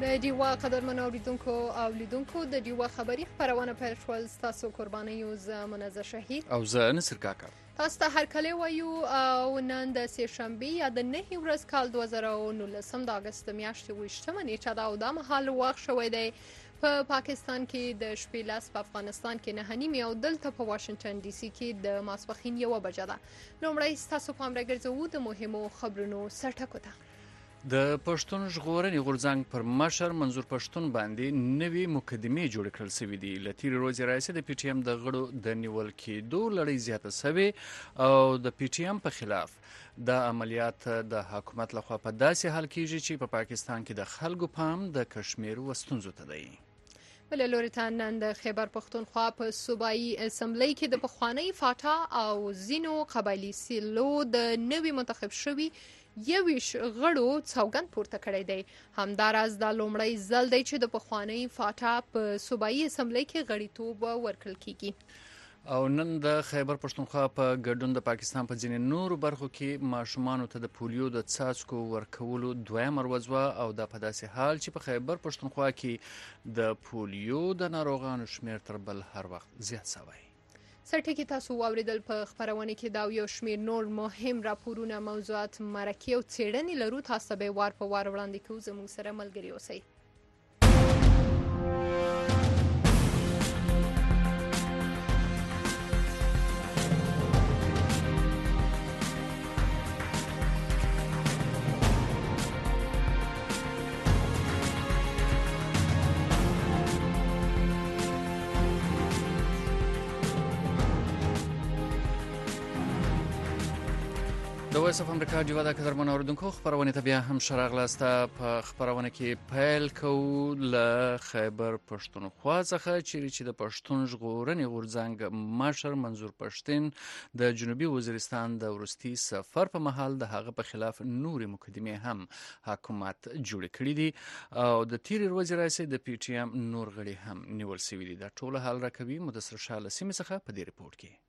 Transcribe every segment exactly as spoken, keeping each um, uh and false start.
د ډیوا قدرمنو اوریدونکو او لیدونکو د ډیوا خبري خپرونه پیل شول. ستاسو قربانیو زه منزه شهید او زه نصر کاکا. تاسو ته هرکلی وایو او نن د سې شنبې یا د نهي ورځ کال دوه زره او نولسم د اګست میاشتې اوویشتمه نیټه ده او دا مهال وخت شوی دی په پا پاکستان کې د شپې لس، په افغانستان کې نهه نیمې او دلته په واشنګټن ډي سي کې د ماسپښین یوه بجه ده. لومړی ستاسو پام راګرځوو د مهمو خبرونو سرټکو ته. د پښتون ژغورنې غورځنګ پر مشر منظور پښتون باندې نوې مقدمې جوړې کړل شوې دي. له تېرې ورځې راهیسې د پی ټي ایم د غړو د نیول کېدو لړۍ زیاته شوې او د پی ټي ایم په خلاف دا عملیات د حکومت لخوا په داسې حال کېږي چې په پا پاکستان کې د خلکو پام د کشمیر و ستونزو ته دی. بل لوري ته نن د خیبر پښتونخوا په صوبایي اسمبلی کې د پخوانۍ فاټا او ځینو قبایلي سیلو د نوي منتخب شوي یویش غړو سوګند پورته کړی دی. همداراز دا لومړی ځل دی چې د پخوانۍ فاټا په صوبایي اسمبلی کې غړیتوب ورکړل کیږي. او نن د خیبر پښتونخوا په ګډون د پاکستان په ځینې نورو برخو کې ماشومانو ته د پولیو د څاڅکو ورکولو دویمه ورځ وه او دا په داسې حال چې په خیبر پښتونخوا کې د پولیو د ناروغانو شمیر تر بل هر وخت زیات شوی. سرټکي تاسو واوریدل. په خپرونه کې دا یو شمیر نور مهم راپورونه، موضوعات، مرکې او څېړنې لرو. تاسو به وار په وار وړاندې کوو. زموږ سره ملګري اوسئ. د وایس اف امریکا ډیوا د قدرمنو اوریدونکو خپرونې ته بیا هم ښه راغلاست. په خپرونه کې پیل کوو له خیبر پښتونخوا څخه چیرې چې د پښتون ژغورنې غورځنګ مشر منظور پښتین د جنوبي وزیرستان د وروستي سفر په مهال د هغه په خلاف نورې مقدمې هم حکومت جوړې کړې دي او د تېرې ورځې راهیسې د پی ټي ایم نور غړي هم نیول شوي دي. دا ټوله حال راکوي مدثر شاه له سیمې څخه په دې رپورټ کې.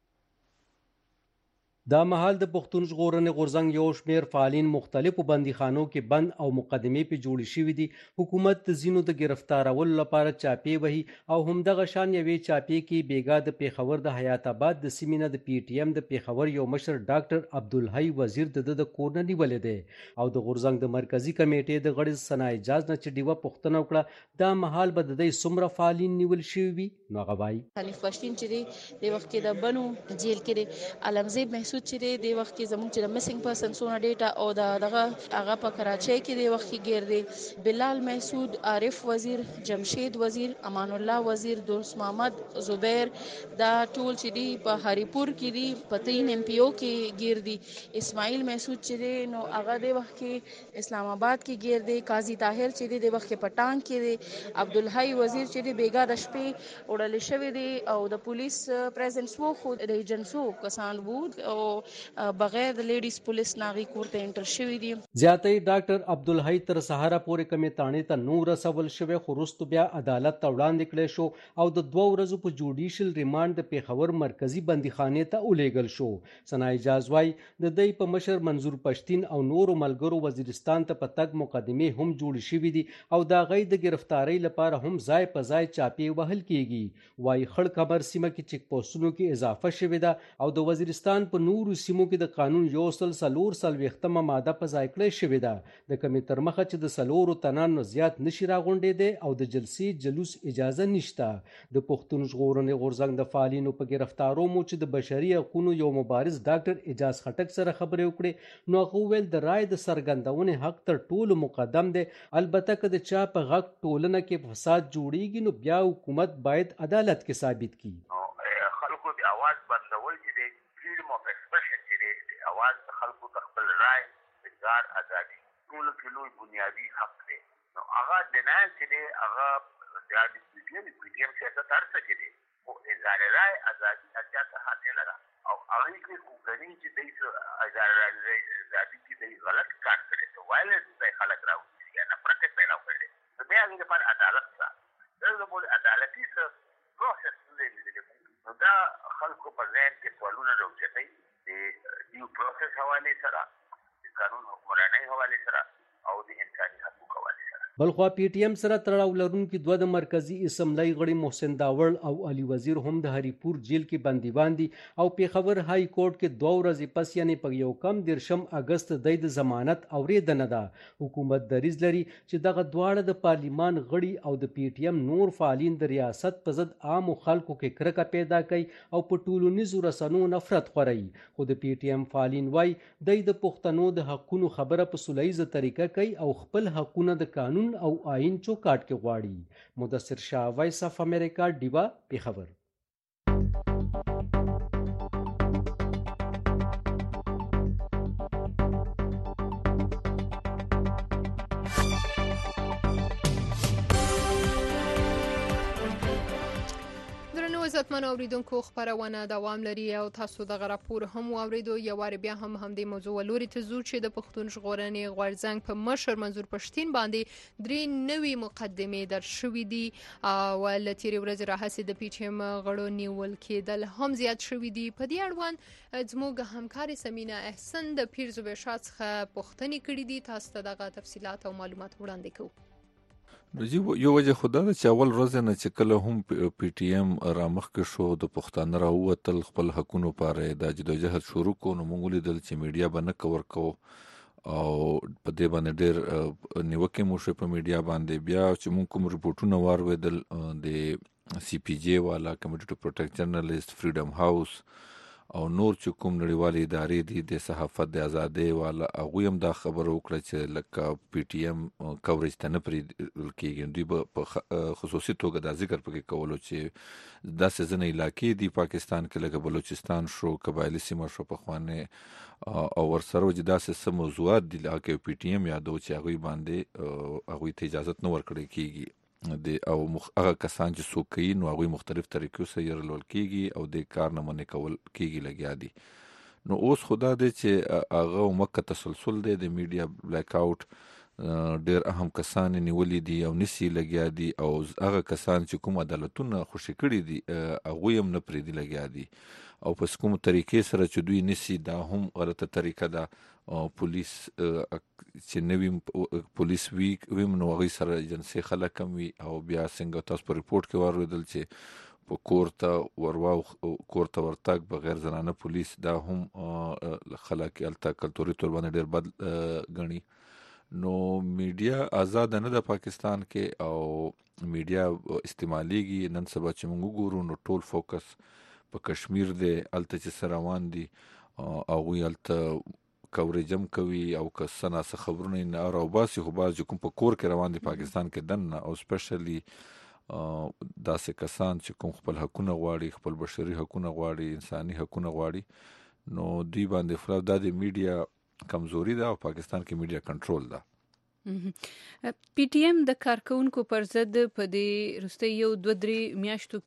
دا مهال د پښتون ژغورنې غورځنګ یو شمیر فعالین مختلفو بندیخانو کې بند او مقدمې په جوړې شوې دي. حکومت د ځینو د گرفتارولو لپاره چاپې وهي او همدغه شان یوې چاپې کې بیګا د پیښور د حیات آباد د سیمې نه د پی ټي ایم د پیښور یو مشر ډاکټر عبدالحی وزیر د د کور نه نیولې دی او د غورځنګ د مرکزی کمیټې د غړي ثنا اجاز نه چې ډیوه پوښتنه وکړه دا مهال به د دې څومره فعالین نیول شوي وي. نو هغه وایي خلیف پښتین چې د وخت کې د بنو جیل کې علمزیب محسود چې د وخت کې زموږ چې د میسنګ پرسن سونه ډیټا او د دغه هغه په کراچۍ کې د وخت کې ګرځي بلال محسود، عارف وزیر، جمشید وزیر، امان الله وزیر، دوست محمد زبیر دا ټول چې دی په هریپور کې دی په تین ایم پی او کې ګرځي. اسماعیل محسود چې دی نو هغه د وخت کې اسلام آباد کې ګرځي. قاضي طاهر چې دی د وخت کې پټان کې دی. عبدالحی وزیر چې دی بیګا د شپې وړل شوی دی او د پولیس پریزنس وو خو د ایجنسو کسان وو او بغیر د لیډیز پولیس ناغي کورته انټر شوی دی. زیاتې ډاکټر عبدالحی تر سهار پورې کمی تانې ته نور رسول شوی خو وروسته بیا عدالت ته وړاندې کړی شو او د دوه ورځو په جوډیشل ریمانډ د پیښور مرکزی بندیخانې ته ولیږل شو. ثنا اجاز وايي د دوی په مشر منظور پښتین او نورو ملګرو وزیرستان ته په تګ مقدمې هم جوړې شوې دي او دا غي د گرفتاری لپاره هم ځای په ځای چاپی وهل کیږي. وايي خړ کمر سیمه کې چیک پوسټونو کې اضافه شوې ده او د وزیرستان په نورو سیمو کې د قانون یو سل سلور څلوېښتمه ماده په ځای کړی شوې ده. د کمې تر مخه چې د سلورو تنانو زیات نشي راغونډېدی او د جلسې جلوس اجازه نشته. د پښتون ژغورنې غورځنګ د فعالینو په گرفتارو مو چې د بشري حقوقو یو مبارز ډاکټر اجاز خټک سره خبرې وکړې نو هغه ویل د رای د څرګندونې حق تر ټولو مقدم دی. البته که د چا په غږ ټولنه کې فساد جوړیږي نو بیا حکومت باید عدالت کې ثابت کړي. خلکو د اواز بندول چې دی فریډم اف ایکسپریشن چې دی د اواز د خلکو د خپل رای د کار ازادي ټولو کې لوی بنیادي حق دی. نو هغه ډینایل چې دی هغه د پی ټي ایم پی ټي ایم سیاست هر څه کې دی خو اظهار رای ازادي هر څه حاصله ده او هغه کې کوګنی چې دی اظهار رای ازادي کې دی غلط کار کړی ته وایلنس د خلک راوځي یا نفرت پیدا کړي نو بیا هغه لپاره عدالت څه دا زموږ عدالتي څه پروسس دی. نو دا خلکو په ذهن کې سوالونه راوچتوي د ډیو پروسس حوالې سره د قانون حکمرانۍ حوالې سره او د انساني حقوقو حوالې سره. بلخوا پی ټی ایم سره تړاو لرونکي دوه د مرکزی اسمبلی غړي محسن داوړ او علي وزیر هم د هریپور جیل کې بندیوان دي او پیښور های کورټ کې دوه ورځې پس یعنی په یو کم دیرشم اگست د ضمانت اوریدنه ده. حکومت دریځ لري چې دغه دواړه د پارلیمان غړي او د پی ټی ایم نور فعالین د ریاست په ضد عامو خلکو کې کرکه پیدا کوي او په ټولنیزو رسنیو نفرت خوري. خو د پی ټی ایم فعالین وایي دوی د پښتنو د حقونو خبره په سولیزه طریقه کوي او خپل حقونه د قانون او آئین چوکاټ کې غواړي. مدثر شاه، وایس اف امریکا، ډیوا، پیښور. عزتمن اوریدونکو، خبرونه دوام لري او تاسو دغه راپور هم واوریدو. یو وار بیا هم همدې موضوع ولوري ته ځو چې د پښتون ژغورنې غورځنګ په مشر منظور پښتين باندې درې نوي مقدمې در شوې دي او ل تیرې ورځې راهیسې د پی ټی ایم غړو نیول کېدل هم زیات شوې دي. په دې اړوند زموږ همکاري سمینه احسن د پیر زبیرشاه څخه پوښتنې کړې دي. تاسو ته دغه تفصیلات او معلومات وړاندې کوو. یو وجه خدا ده چې اول ورځ نه چې کله هم پی ټی ایم رامخکې شو د پښتانه راووتل خپل حقونو پاره د جدوجهد شروع کو، نو موږ لیدل چې میډیا به نه کور کو او په دې باندې ډېر نیوکې مو شوې په میډیا باندې. بیا چې موږ کوم رپورټونه واورېدل د سی پی جی والا کمیټي ټو پروټیکټ جرنالیست، فریډم هاوس او نور چې کوم نړیوالې ادارې دي د صحافت د ازادۍ والا، هغوی هم دا خبره وکړه چې لکه پی ټی ایم کوریج ته نه پرېږدل کېږي. دوی به په خصوصي توګه دا ذکر پکې کولو چې داسې ځینې علاقې دي پاکستان کې لکه بلوچستان شو، قبایلي سیمه شو پخوانۍ، او ورسره چې داسې څه موضوعات دي هغه پی ټی ایم یادو چې هغوی باندې هغوی ته اجازت نه ورکړی کېږي او هغه کسان چې څوک کوي نو هغوی مختلف طریقو سره یرلول کېږي او د کار نه منې کول کېږي لګیا دي. نو اوس خدا دی چې هغه مکه تسلسل دی د میډیا بلیک آوټ، ډېر اهم کسان نیولي دي او نسی لګیا دي او هغه کسان چې کوم عدالتونه خوشي کړي دي هغوی هم نه پرېږدي لګیا دي او په کوم طریقې سره چې دوی نسی دا هم غلطه طریقه ده. پولیس چې نوی پولیس وی ویم نو هغوی سره ایجنسۍ خلک هم وي او بیا څنګه تاسو په ریپورټ کې واورېدل چې په کور ته ورواو کور ته ورتګ بغیر زنانه پولیس، دا هم خلک هلته کلتوري طور باندې ډېر بد ګڼي. نو میډیا آزاده نه ده پاکستان کې او میډیا استعمالیږي. نن سبا چې موږ وګورو نو ټول فوکس په کشمیر دی، هلته چې څه روان دي هغوی هلته کوریج هم کوي او که څه ناڅه خبرونه یې نه راوباسي، خو بعض چې کوم په کور کې روان دي پاکستان کې دننه او سپیشلی داسې کسان چې کوم خپل حقونه غواړي، خپل بشري حقونه غواړي، انساني حقونه غواړي، نو دوی باندې خلاف دا د میډیا کمزوري ده او پاکستان کې میډیا کنټرول ده. پی ټی ایم د کارکونکو پر ضد په دې وروستي یو دوه درې میاشتو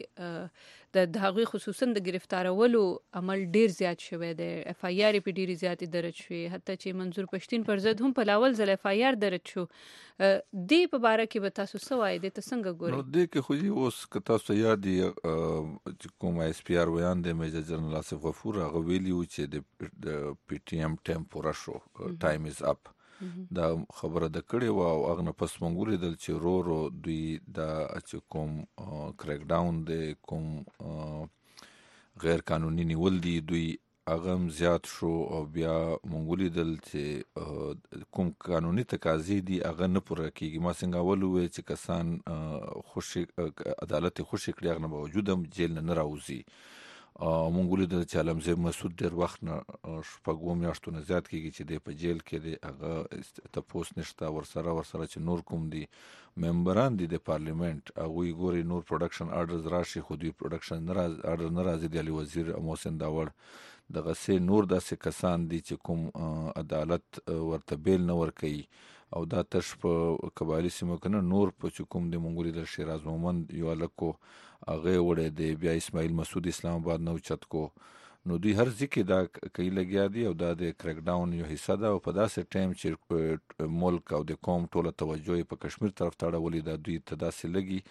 کې د هغوی خصوصا د گرفتارولو عمل ډیر زیات شوی دی. اف آی آر په ډیرې زیاتې درج شوې، حتی چې منظور پښتين پر ضد هم په لاول ځل اف آی آر درج شو. دې په باره کې به تاسو څه وایئ؟ دې ته څنګه ګورئ؟ نو دې کې خو اوس که تاسو یاد یې کوم ایس پی آر ویان دی میجر جنرال آصف غفور، هغه ویلي و چې د پی ټی ایم ټایم پوره شو، ټایم از اپ. دا خبره د کړې وه او هغه نه پس موږ ولیدل چې ورو ورو دوی دا چې کوم کریک ډاون دی، کوم غیر قانوني نیول دي دوی، هغه هم زیات شو او بیا موږ ولیدل چې کوم قانوني تقاضې دي هغه نه پوره کېږي. ما څنګه اول وویل چې کسان خوشي عدالت یې خوشي کړي هغه نه باوجود هم جیل نه نه راوځي. موږ ولیدل چې علمزی مسعود ډېر وخت نه شپږ اووه میاشتو نه زیات کېږي چې دی په جیل کې دی، هغه تپوس نشته. ورسره ورسره چې نور کوم دي ممبران دي د پارلیمنت، هغوی ګوري نور پروډکشن آرډرز راشي خو دوی پروډکشن آرډر نه راځي. د علي وزیر محسن داوړ دغسې نور داسې کسان دي چې کوم عدالت ورته بیل نه ورکوي او دا تش په قبایلي سیمو کې نه، نور په چې کوم د موږ ولیدل شیراز مومند یو هلک هغه وړی دی، بیا اسماعیل مسعود اسلام آباد نه اوچت کو. نو دوی هر ځای کې دا کوي لګیا دي او دا د کریک ډاون یو حصه ده او په داسې ټایم چې ملک او د قوم ټوله توجه یې په کشمیر طرف ته اړولې ده، دوی ته داسې لګي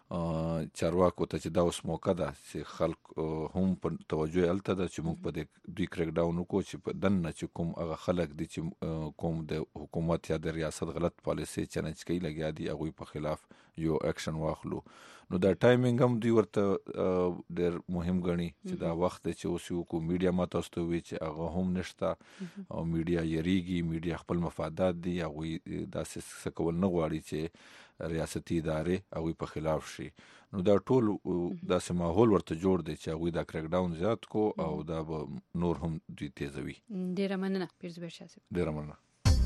چارواکو ته چې دا اوس موقع ده چې خلک هم په توجه الته ده چې موږ په دې دوی کریک ډاون وکړو چې په دننه چې کوم هغه خلک دي چې کوم د حکومت یا د ریاست غلط پالیسي چلنج کوي لګیا دي هغوی په خلاف یو اکشن واخلو. نو دا ټایمینګ هم دوی ورته ډېر مهم ګڼي چې دا وخت دی چې اوس یو کو میډیا ما تاسو ته ووایي چې هغه هم نشته او میډیا یریږي، میډیا خپل مفادات دي، هغوی داسې څه کول نه غواړي چې ریاستي ادارې هغوی په خلاف شي. نو دا ټول داسې ماحول ورته جوړ دی چې هغوی دا کریک ډاون زیات کو او دا به نور هم دوی تیزوي. ډېره مننه پیرزبیر شاه صاحب. ډېره مننه.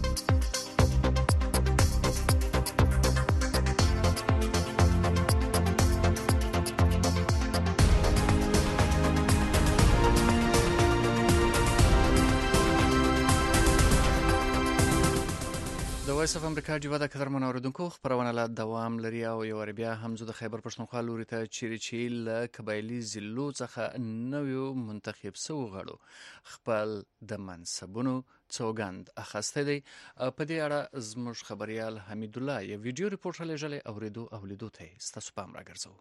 د وایس اف امریکا جیوا د قدرمن اوریدونکو خبرونه لا دوام لري او یو بیا هم زه د خیبر پښتونخوا لوري ته چیرې چې له قبایلي ضلعو څخه نویو منتخب سوو غړو خپل د منصبونو څوګند اخیستی دی. په دې اړه زموږ خبریال حمید الله یو ویډیو ریپورټ رالیږلی اورېدو او لیدو ته یې ستاسو پام راګرځوو.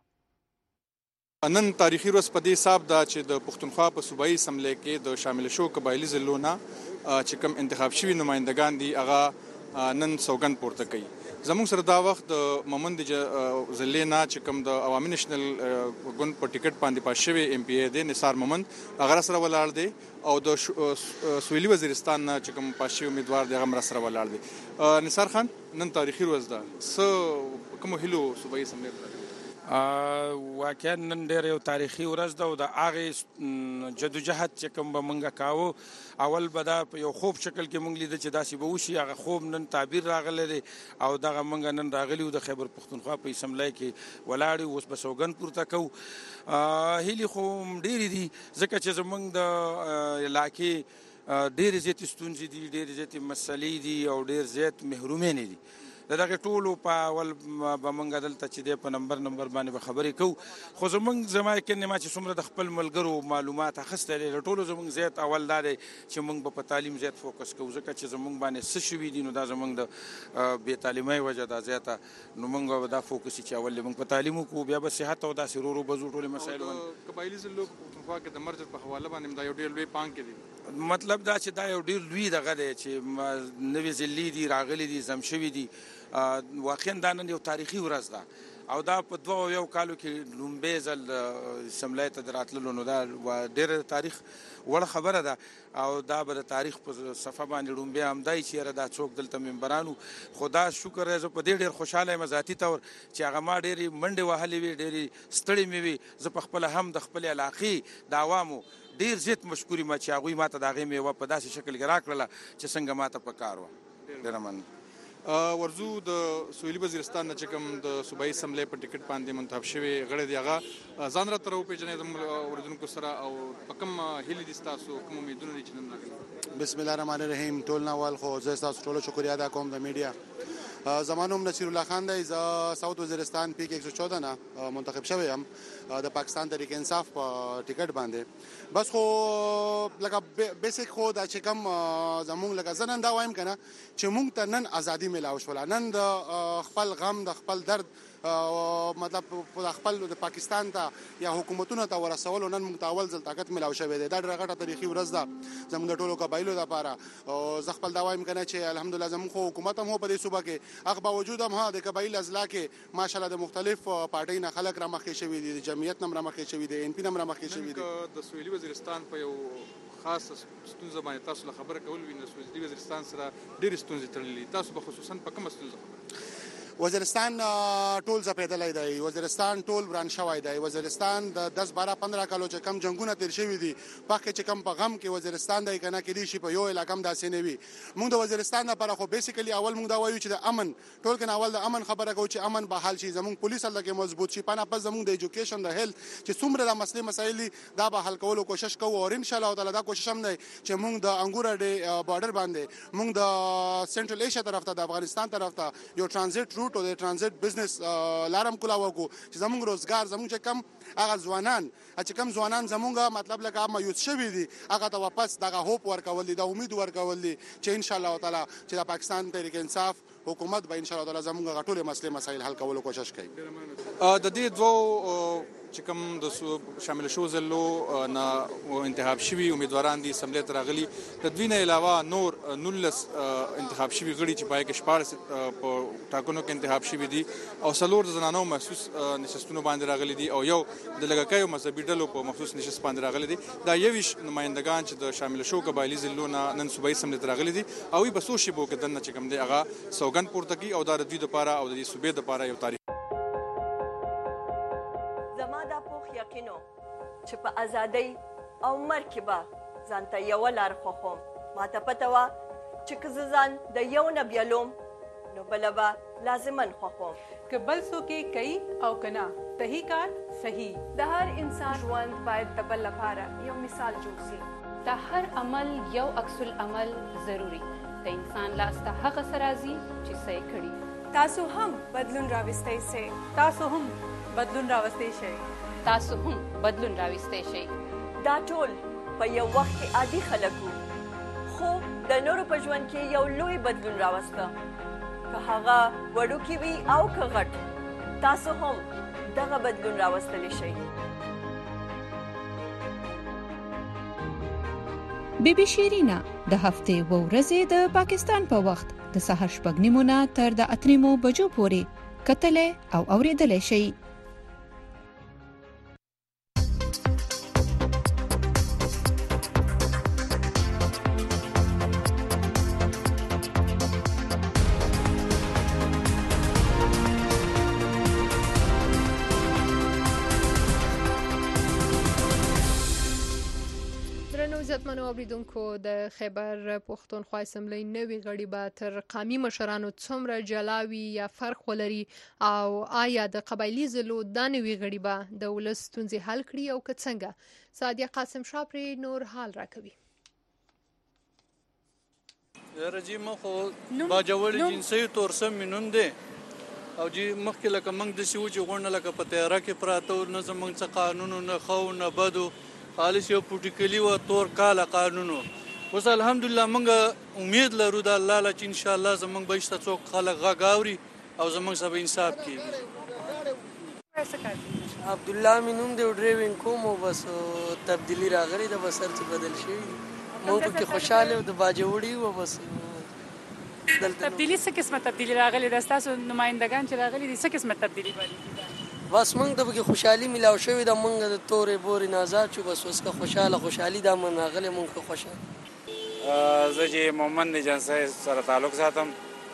نن تاریخي ورځ په دې حساب ده چې د پښتونخوا په صوبایي اسمبلی کې د شامل شو قبایلي ضلعو نه چې کوم انتخاب شوي نمایندګان دي هغه نن سوګند پورته کوي. زموږ سره دا وخت د مومند ضلعې نه چې کوم د عوامي نېشنل ګوند په ټیکټ باندې پاس شوی ایم پی ای دی نثار مومند هغه راسره ولاړ دی او د سویلي وزیرستان نه چې کوم پاس شوی امیدوار دی هغه هم راسره ولاړ دی. نثار خان، نن تاریخي ورځ ده، څه کومو هیلو صوبایي اسمبلی ته؟ واقعا نن ډېر یو تاریخي ورځ ده او د هغې جدوجهد چې کوم به موږ کاوه اول به دا په یو خوب شکل کې موږ لیده چې داسې به وشي، هغه خوب نن تعبیر راغلی دی او دغه موږ نن راغلي وو د خیبر پښتونخوا په اسمبلی کې ولاړ یو، اوس به سوګند پورته کوو. هیلې خو ډېرې دي ځکه چې زموږ د علاقې ډېرې زیاتې ستونزې دي، ډېرې زیاتې مسلې دي او ډېر زیات محرومینې دي. د دغه ټولو په اول به موږ دلته چې دی په نمبر نمبر باندې به خبرې کوو، خو زموږ زما یقین ما چې څومره د خپل ملګرو معلومات اخیستی دی له ټولو زموږ زیات اول دا دی چې موږ به په تعلیم زیات فوکس کوو ځکه چې زموږ باندې څه شوي دي نو دا زموږ د بې تعلیمۍ وجه دا زیاته، نو موږ به دا فوکس چې اول موږ په تعلیم وکړو بیا به صحت او داسې ورو ورو به ځو ټولې مسایل باندې. قبایلي ضلعو په پښتونخوا کې د مرجر په حواله باندې دا یو ډېر لوی پانګ کې دی. مطلب دا چې دا یو ډېر لوی دغه دی چې نوې ضلعې دي راغلي دي زم شوي دي. واقعا دا نن یو تاریخي ورځ ده او دا په دوه یو کالو کې لومبی ځل اسمبلی ته د راتللو، نو دا ډېره تاریخ وړه خبره ده او دا به د تاریخ په صفحه باندې لومبی همدای چې یاره دا څوک دلته ممبرانو. خو دا شکر دی زه په دې ډېر خوشحاله یم ذاتي طور چې هغه ما ډېرې منډې وهلې وې، ډېرې ستړې مې وې. زه په خپله هم د خپلې علاقې د عوامو ډېر زیات مشکور یم چې هغوی ما ته د هغې میوه په داسې شکل کې راکړله چې څنګه ما ته په کار وه. ډېره مننه. ورزو د سویلي وزیرستان نه چې کوم د صوبایي اسمبلی په ټیکټ باندې منتخب شوي غړی دی هغه ځان راته راوپېژنئ زموږ اورېدونکو سره او په کوم هیلې دي ستاسو، کوم امیدونه دي چې نن راغلي؟ بسم الله الرحمن الرحیم. ټول نه اول خو زه ستاسو ټولو شکریه ادا کوم د میډیا. زما نوم نصیر الله خان دی، زه ساوت وزیرستان پی کې یک سو چودہ نه منتخب شوی یم د پاکستان تحریک انصاف په ټیکټ باندې. بس خو لکه بیسیک خو دا چې کوم زموږ لکه زه نن دا وایم که نه چې موږ ته نن ازادي میلاو شوله، نن د خپل غم د خپل درد مطلب د خپل د پاکستان ته یا حکومتونو ته ورسولو نن موږ ته اول ځل طاقت میلاو شوی دی. دا ډېره غټه تاریخي ورځ ده زموږ د ټولو قبایلو دپاره. او زه خپل دا وایم که نه چې الحمدلله زموږ خو حکومت هم هو په دې صوبه کې، هغه باوجود هم ها د قبایل اضلاع کې ماشاءالله د مختلف پارټۍ نه خلک رامخکې شوي دي، د جمعیت نه هم رامخکې شوي دي، این پي نه هم رامخکې شوي دي. د سویلي وزیرستان په یو خاصه ستونزه باندې تاسو له خبره کول وي، د سویلي وزیرستان سره ډېرې ستونزې تړلي، تاسو به خصوصا په کومه ستونزه خبره؟ وزیرستان ټول ځپېدلی دی، وزیرستان ټول وران شوی دی. وزیرستان د دس باره پندره کالو چې کم جنګونه تیر شوي دي پخې چې کم په غم کې وزیرستان دی که نه کیدای شي په یو علاقه هم داسې نه وي. موږ د وزیرستان لپاره خو بیسیکلي اول موږ دا وایو چې د امن ټول کنه اول د امن خبره کوو چې امن به حل شي، زموږ پولیس هلته کې مضبوط شي، پنه پس زموږ د ایجوکیشن د هیلث چې څومره دا مسلې مسایل دي دا به حل کولو کوشش کوو. او انشاءالله تعالی دا کوشش هم دی چې موږ د انګور ډې بارډر باندې موږ د سنټرل ایشیا طرف ته د افغانستان طرف ته یو ټرانزیټ روټ او د ټرانزیټ بزنس لارم کولاو کو چې زموږ روزګار زموږ چې کم هغه ځوانان چې کم ځوانان زموږ مطلب لکه مایوس شوي دي هغه ته واپس دغه هوپ ورکول دي، د امید ورکول دي چې ان شاء الله تعالی چې د پاکستان تحریک انصاف حکومت به ان شاء الله تعالی زموږ غټول مسلې مسایل حل کولو کوشش کوي. د دې دوه چې کوم د شامل شو زلو نه انتخاب شوي امیدواران دي اسمبلی ته راغلي، د دوی نه علاوه نور نولس انتخاب شوي غړي چې پای کې شپاړس په ټاکنو کې انتخاب شوي دي او څلور د زنانو مخصوص نشستونو باندې راغلي دي او یو د لږکیو مذهبي ډلو په مخصوص نشست باندې راغلي دي. دا یویش نمایندګان چې د شامل شو قبایلي ضلعو نه نن صوبایي اسمبلی ته راغلي دي او په څو شیبو کې دننه چې کوم دی هغه سوګند پورته کوي او دا د دوی دپاره او د دې صوبې دپاره یو تاریخ یقینو چې په ازادۍ او مرګ کې به ځان ته یوه لار خوښوم. ماته پته وه چې که زه ځان د یو نه بیلوم نو بله به لازما خوښوم. که بل څوک یې کوي او که نه صحیح کار صحیح. د هر انسان ژوند باید د بل لپاره یو مثال جوړ شي. د هر عمل یو عکس العمل ضروري. د انسان لاس ته هغه څه راځي چې څه یې کړي. تاسو هم بدلون راوستی سئ. تاسو هم بدلون راوستی شئ. تاسو هم بدلون راوستی شئ. دا ټول په یو وخت کې عادي خلک وو، خو د نورو په ژوند کې یو لوی بدلون راوسته. که هغه وړوکی وي او که غټ، تاسو هم دغه بدلون راوستلی شئ. بی بی شیرینا د هفتې و ورځې د پاکستان په وخت د سهار شپږ نیمو نه تر د اته نیمو بجو پورې کتلې او اورېدلې شئ. عزتمنو اوریدونکو، د خیبر پښتونخوا اسمبلی نوي غړي به تر قومي مشرانو څومره جلاوي یا فرق ولري او آیا د قبایلي ضلعو دا نوي غړي به د ولس ستونزې حل کړي او که څنګه؟ سعدیه قاسم شاه پرې نور حال راکوي. رجیم خو باجوړ جنسي تورسم منوم دي او جی مخکې لکه موږ د سیو چې غونډه لکه په تیاره کې پراته نه زموږ څه قانون نه خو نه بدو خالص یو پروتوکولي و تور کاله قانونو. اوس الحمدلله موږ امید لرو د الله له چې ان شاء الله زموږ به شته څوک خلک غاوري او زموږ سبا انصاف کیږي. عبدالله مینوم دی ډرایوینګ کوم او بس تبدیلی راغلی د بسر چې بدل شي مو په کې خوشاله او د باجوړي و بس تبدیلی څه قسمه تبدیلی راغلی د تاسو نمائندگان چې راغلي دي څه قسمه تبدیلی باندې بس موږ ته به خوشحالي ملاو شوې ده. موږ د تورې بورې نازاد شو بس اوس که خوشحاله خوشحالي دا من راغلی موږ که خوشحاله. زه چې مومن جنسي سره تعلق ساتم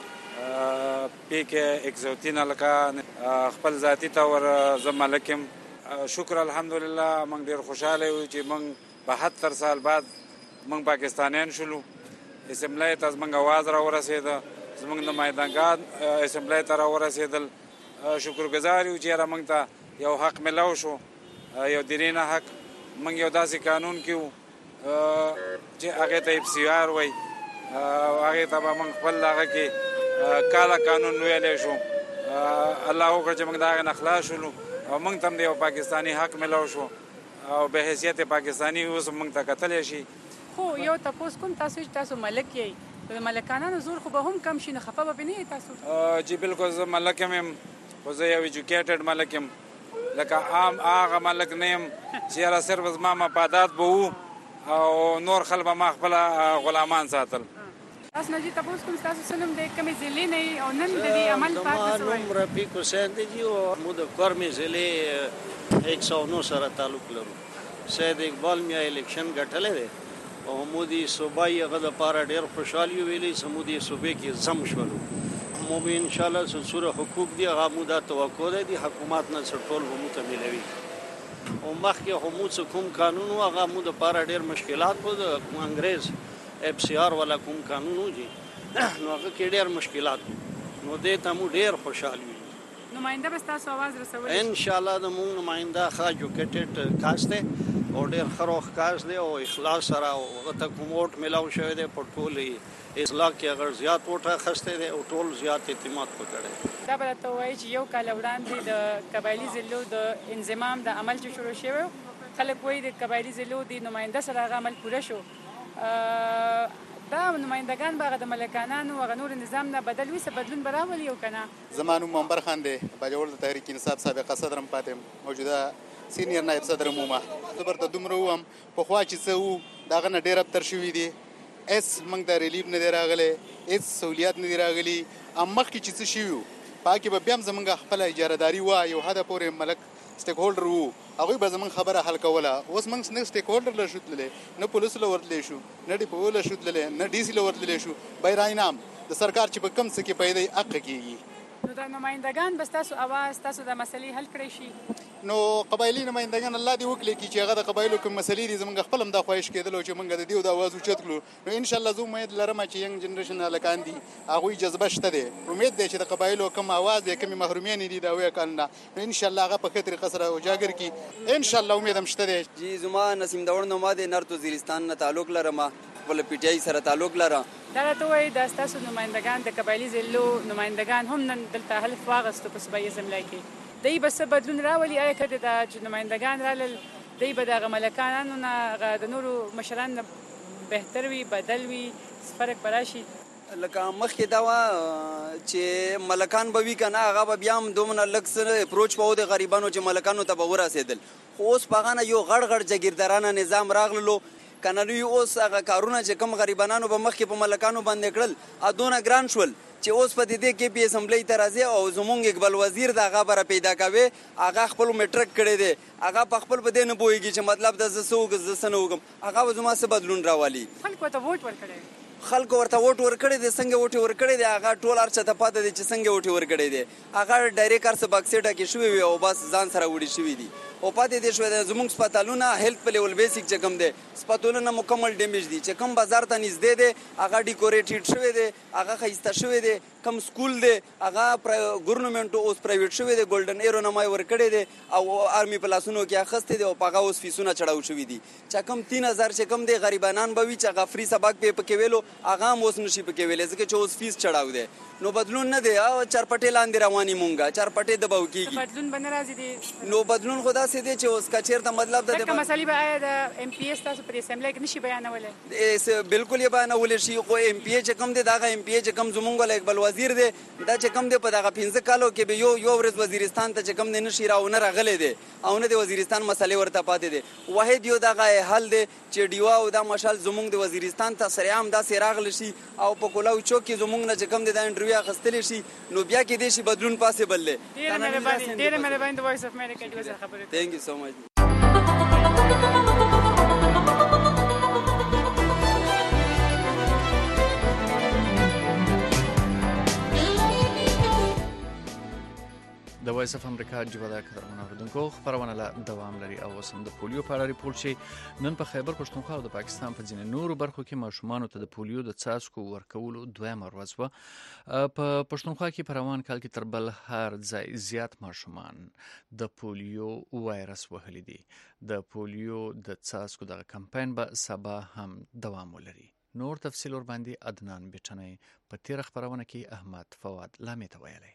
پی کې ایک سو تین هلکه خپل ذاتي طور زه ملک یم. شکر الحمدلله موږ ډېر خوشحاله یو چې موږ بهتر سال بعد موږ پاکستانیان شولو. اسمبلی ته زموږ اواز را ورسېده، زموږ نمایندګان اسمبلی ته را ورسېدل. شکرګزار یو چې را موږ ته یو حق ملاو شو، یو درینه حق. موږ یو داسې قانون کې وو چې هغې ته اف سی آر وایي، هغې ته به موږ خپل هغه کې کاله قانون ویلی شو. الله وکړه چې موږ د هغې نه خلاص شولو او موږ ته هم د یو پاکستاني حق ملاو شو او به حیثیت پاکستاني اوس موږ ته کتلی شي. خو یو تپوس کوم تاسو چې تاسو ملک یې د ملکانانو زور خو به هم کم شي، نه خفه به نه یې تاسو؟ جی بالکل زه ملک یم خو زه یو ایجوکیټډ ملک یم، لکه عام هغه ملک نه یم چې یاره صرف زما مفادات به وو او نور خلک به ما خپله غلامان ساتل. تاسو نه جي تپوس کوم تاسو څه نوم دی، کومې ضلعې نه یې او نن د دې عمل پات څه وایي؟ نوم رفیق حسین دی جي او موږ د کورمې ضلعې ایک سو نو سره تعلق لرو. سید اقبال میا الیکشن ګټلی دی او موږ د صوبایي هغه دپاره ډېر خوشحال یو ویلی چې موږ د صوبې کې ضم شولو. مو به ان شاء الله سلسله حقوق دی هغه مو دا توقع دی د حکومت نه ټول به مو ته ملوي. او مخکې خو مو څه کوم قانون و هغه مو دپاره ډېر مشکلات و د انګریز اف سی آر والا کوم قانون و جي نو هغه کې ډېر مشکلات و نو دې ته مو ډېر خوشحال وي. نماینده به ستاسو اواز رسولی ان شاء الله د مونږ نماینده ښه ایجوکیټډ کاست دی او ډېر ښه روح کاست دی او اخلاص سره هغه ته کوم ووټ میلاو شوی دی په ټولې اصلاح کې هغه زیات ووټ اخیستی دی او ټول زیات اعتماد په کړی. دا به راته ووایي چې یو کال وړاندې د قبایلي ضلعو د انضمام د عمل چې شروع شوی خلک وایي د قبایلي ضلعو د نماینده سره هغه عمل پوره شو. دا نمایندګان به هغه د ملکانانو هغه نور نظام نه بدل وي څه بدلون به راولي او که نه. زما نوم منبر خان دی، باجوړ د تحریک انصاف سابقه صدر هم پاتې یم، موجوده سینیر نایب صدر هم وم. زه برته دومره وم پخوا چې څه وو د هغه نه ډېر ابتر شوي دي، هېڅ موږ ته ریلیف نه دی راغلی، هېڅ سهولیات نه دي راغلي. هم مخکې چې څه شوي وو په هغې کې به بیا هم زموږ خپله اجارهداري وه، یو حده پورې ملک سټیک هولډر وو، هغوی به زموږ خبره حل کوله. اوس موږ نه سټیک هولډر له شو تللی، نه پولیسو له ورتلی شو، نه ډیپو له شو تللی، نه ډي سي له ورتلی شو. بیرا انعام د سرکار چې په کوم څه کې پیدا حق کېږي. نو د نمایندګان به ستاسو اواز ستاسو د مسلې حل کړی شي؟ نو قبایلي نمایندګان الله دې وکړي چې هغه د قبایلو کوم مسلې دي زموږ خپل هم دا خواهش کېدلو چې موږ د دې د اواز اوچت کړو. نو انشاءالله زه امید لرم چې ینګ جنریشن هلکان دي هغوی جذبه شته دی، امید دی چې د قبایلو کوم اواز دی کومې محرومیانې دي د هغوی کانونه نو انشاءالله هغه په ښه طریقه سره اجاګر کړي. انشاءالله امید هم شته دی. جی زما نسیم دور نوما دی، نرت وزیرستان نه تعلق لرم، خپل پی ټی آی سره تعلق لرم. دا راته وایي د ستاسو نمایندګان د قبایلي ضلعو نمایندګان هم نن دلته حلف واغستو په صوبایي اسمبلی کې، دوی به څه بدلون راولي؟ آیا که د چې نمایندګان رالل دوی به د هغه ملکانو نه هغه د نورو مشرانو نه بهتر وي، بدل وي، فرق به راشي؟ لکه مخکې دا وه چې ملکان به وي که نه هغه به بیا هم دومره لږ څه اپروچ به و د غریبانو چې ملکانو ته به ورسېدل. خو اوس په هغه نه یو غړ غړ جګیردارانه نظام راغللو که نه نوي اوس هغه کارونه چې کوم غریبانانو به مخکې په ملکانو باندې کړل دونه ګران شول چې اوس په دې کې پی اسمبلی ته راځي او زمونږ اقبال وزیر د هغه بره پیدا کوي، هغه خپل میټرک کړی دی، هغه په خپل په دې نه پوهېږي چې مطلب د زه څه وکړم زه څه نه وکړم، هغه به زما څه بدلون راولي. خلکو ورته ووټ ورکړی خلکو ورته ووټ ورکړی دی، څنګه ووټ ورکړی دی هغه ټول هر څه ته پاته دی چې څنګه ووټ ورکړی دی، هغه ډایرکټ هر څه بکسې ډکې شوي وي او بس ځان سره وړي شوي دي او پاتې دې شوی دی. زموږ سپتالونه هیلث په لیول بیسیک چې کوم دی سپتالونه مکمل ډیمیج دي، چې کوم بازار ته نږدې دی هغه ډیکوریټډ شوی دی، هغه ښایسته شوی دی، کوم سکول دی هغه ګورنمنټ اوس پرایویټ شوی دی، ګولډن ایرو نمای ورکړی دی او آرمي په لاسونو کې اخیستی دی او په هغه اوس فیسونه چړاو شوي دي. چې کوم تین هزار چې کوم دی غریبانان به وي چې هغه فري سبق پې پکې ویلو هغه هم اوس نشي پکې ویلی ځکه چې اوس فیس چړاو دی. نو بدلون نه دی، چارپټې لاندې رواني مونږه چارپټې دباو کېږي، بدلون به نه راځي دی. نو بدلون خو داسې دی چې اوس که چېرته مطلب د دغه مسلې به آیا د ایم پی اے ستاسو په اسمبلی کې نشي بیانولی؟ بالکل یې بیانولی شي، خو ایم پی اے چې کوم دی د هغه ایم پی اے چې کوم زمونږ والا اقبال وزیر دی دا چې کوم دی په دغه پنځه کالو کې به یو یو ورځ وزیرستان ته چې کوم دی نشي راونه راغلی دی او نه د وزیرستان مسلې ورته پاتې دی. واحد یو دغه حل دی چې ډیوا او دا مشال زمونږ د وزیرستان ته سریعام داسې راغلی شي او په کولاو چوک کې زمونږ نه چې کوم دی دا انټرویو اخیستلی شي نو بیا کېدای شي بدلون پاسبل دی. ډېره مهرباني ډېره مهرباني د وایس اف امریکا ډیوا سره خبرې. تھینک یو سو مچ. د وایس اف امریکا ژبه د قدرمنو اوریدونکو خبرونه لا دوام لري او اوس هم د پولیو په اړه ریپورت شي. نن په خیبر پښتونخوا او د پاکستان په ځینې نورو برخو کې ماشومانو ته د پولیو د څاڅکو ورکولو دویمه ورځ وه. په پښتونخوا کې په روان کال کې تر بل هر ځای زیات ماشومان د پولیو وایرس وهلي دي. د پولیو د څاڅکو دغه کمپاین به سبا هم دوام ولري. نور تفصیل ورباندې عدنان بیټنی په تیره خبرونه کې احمد فواد لامې ته ویلی.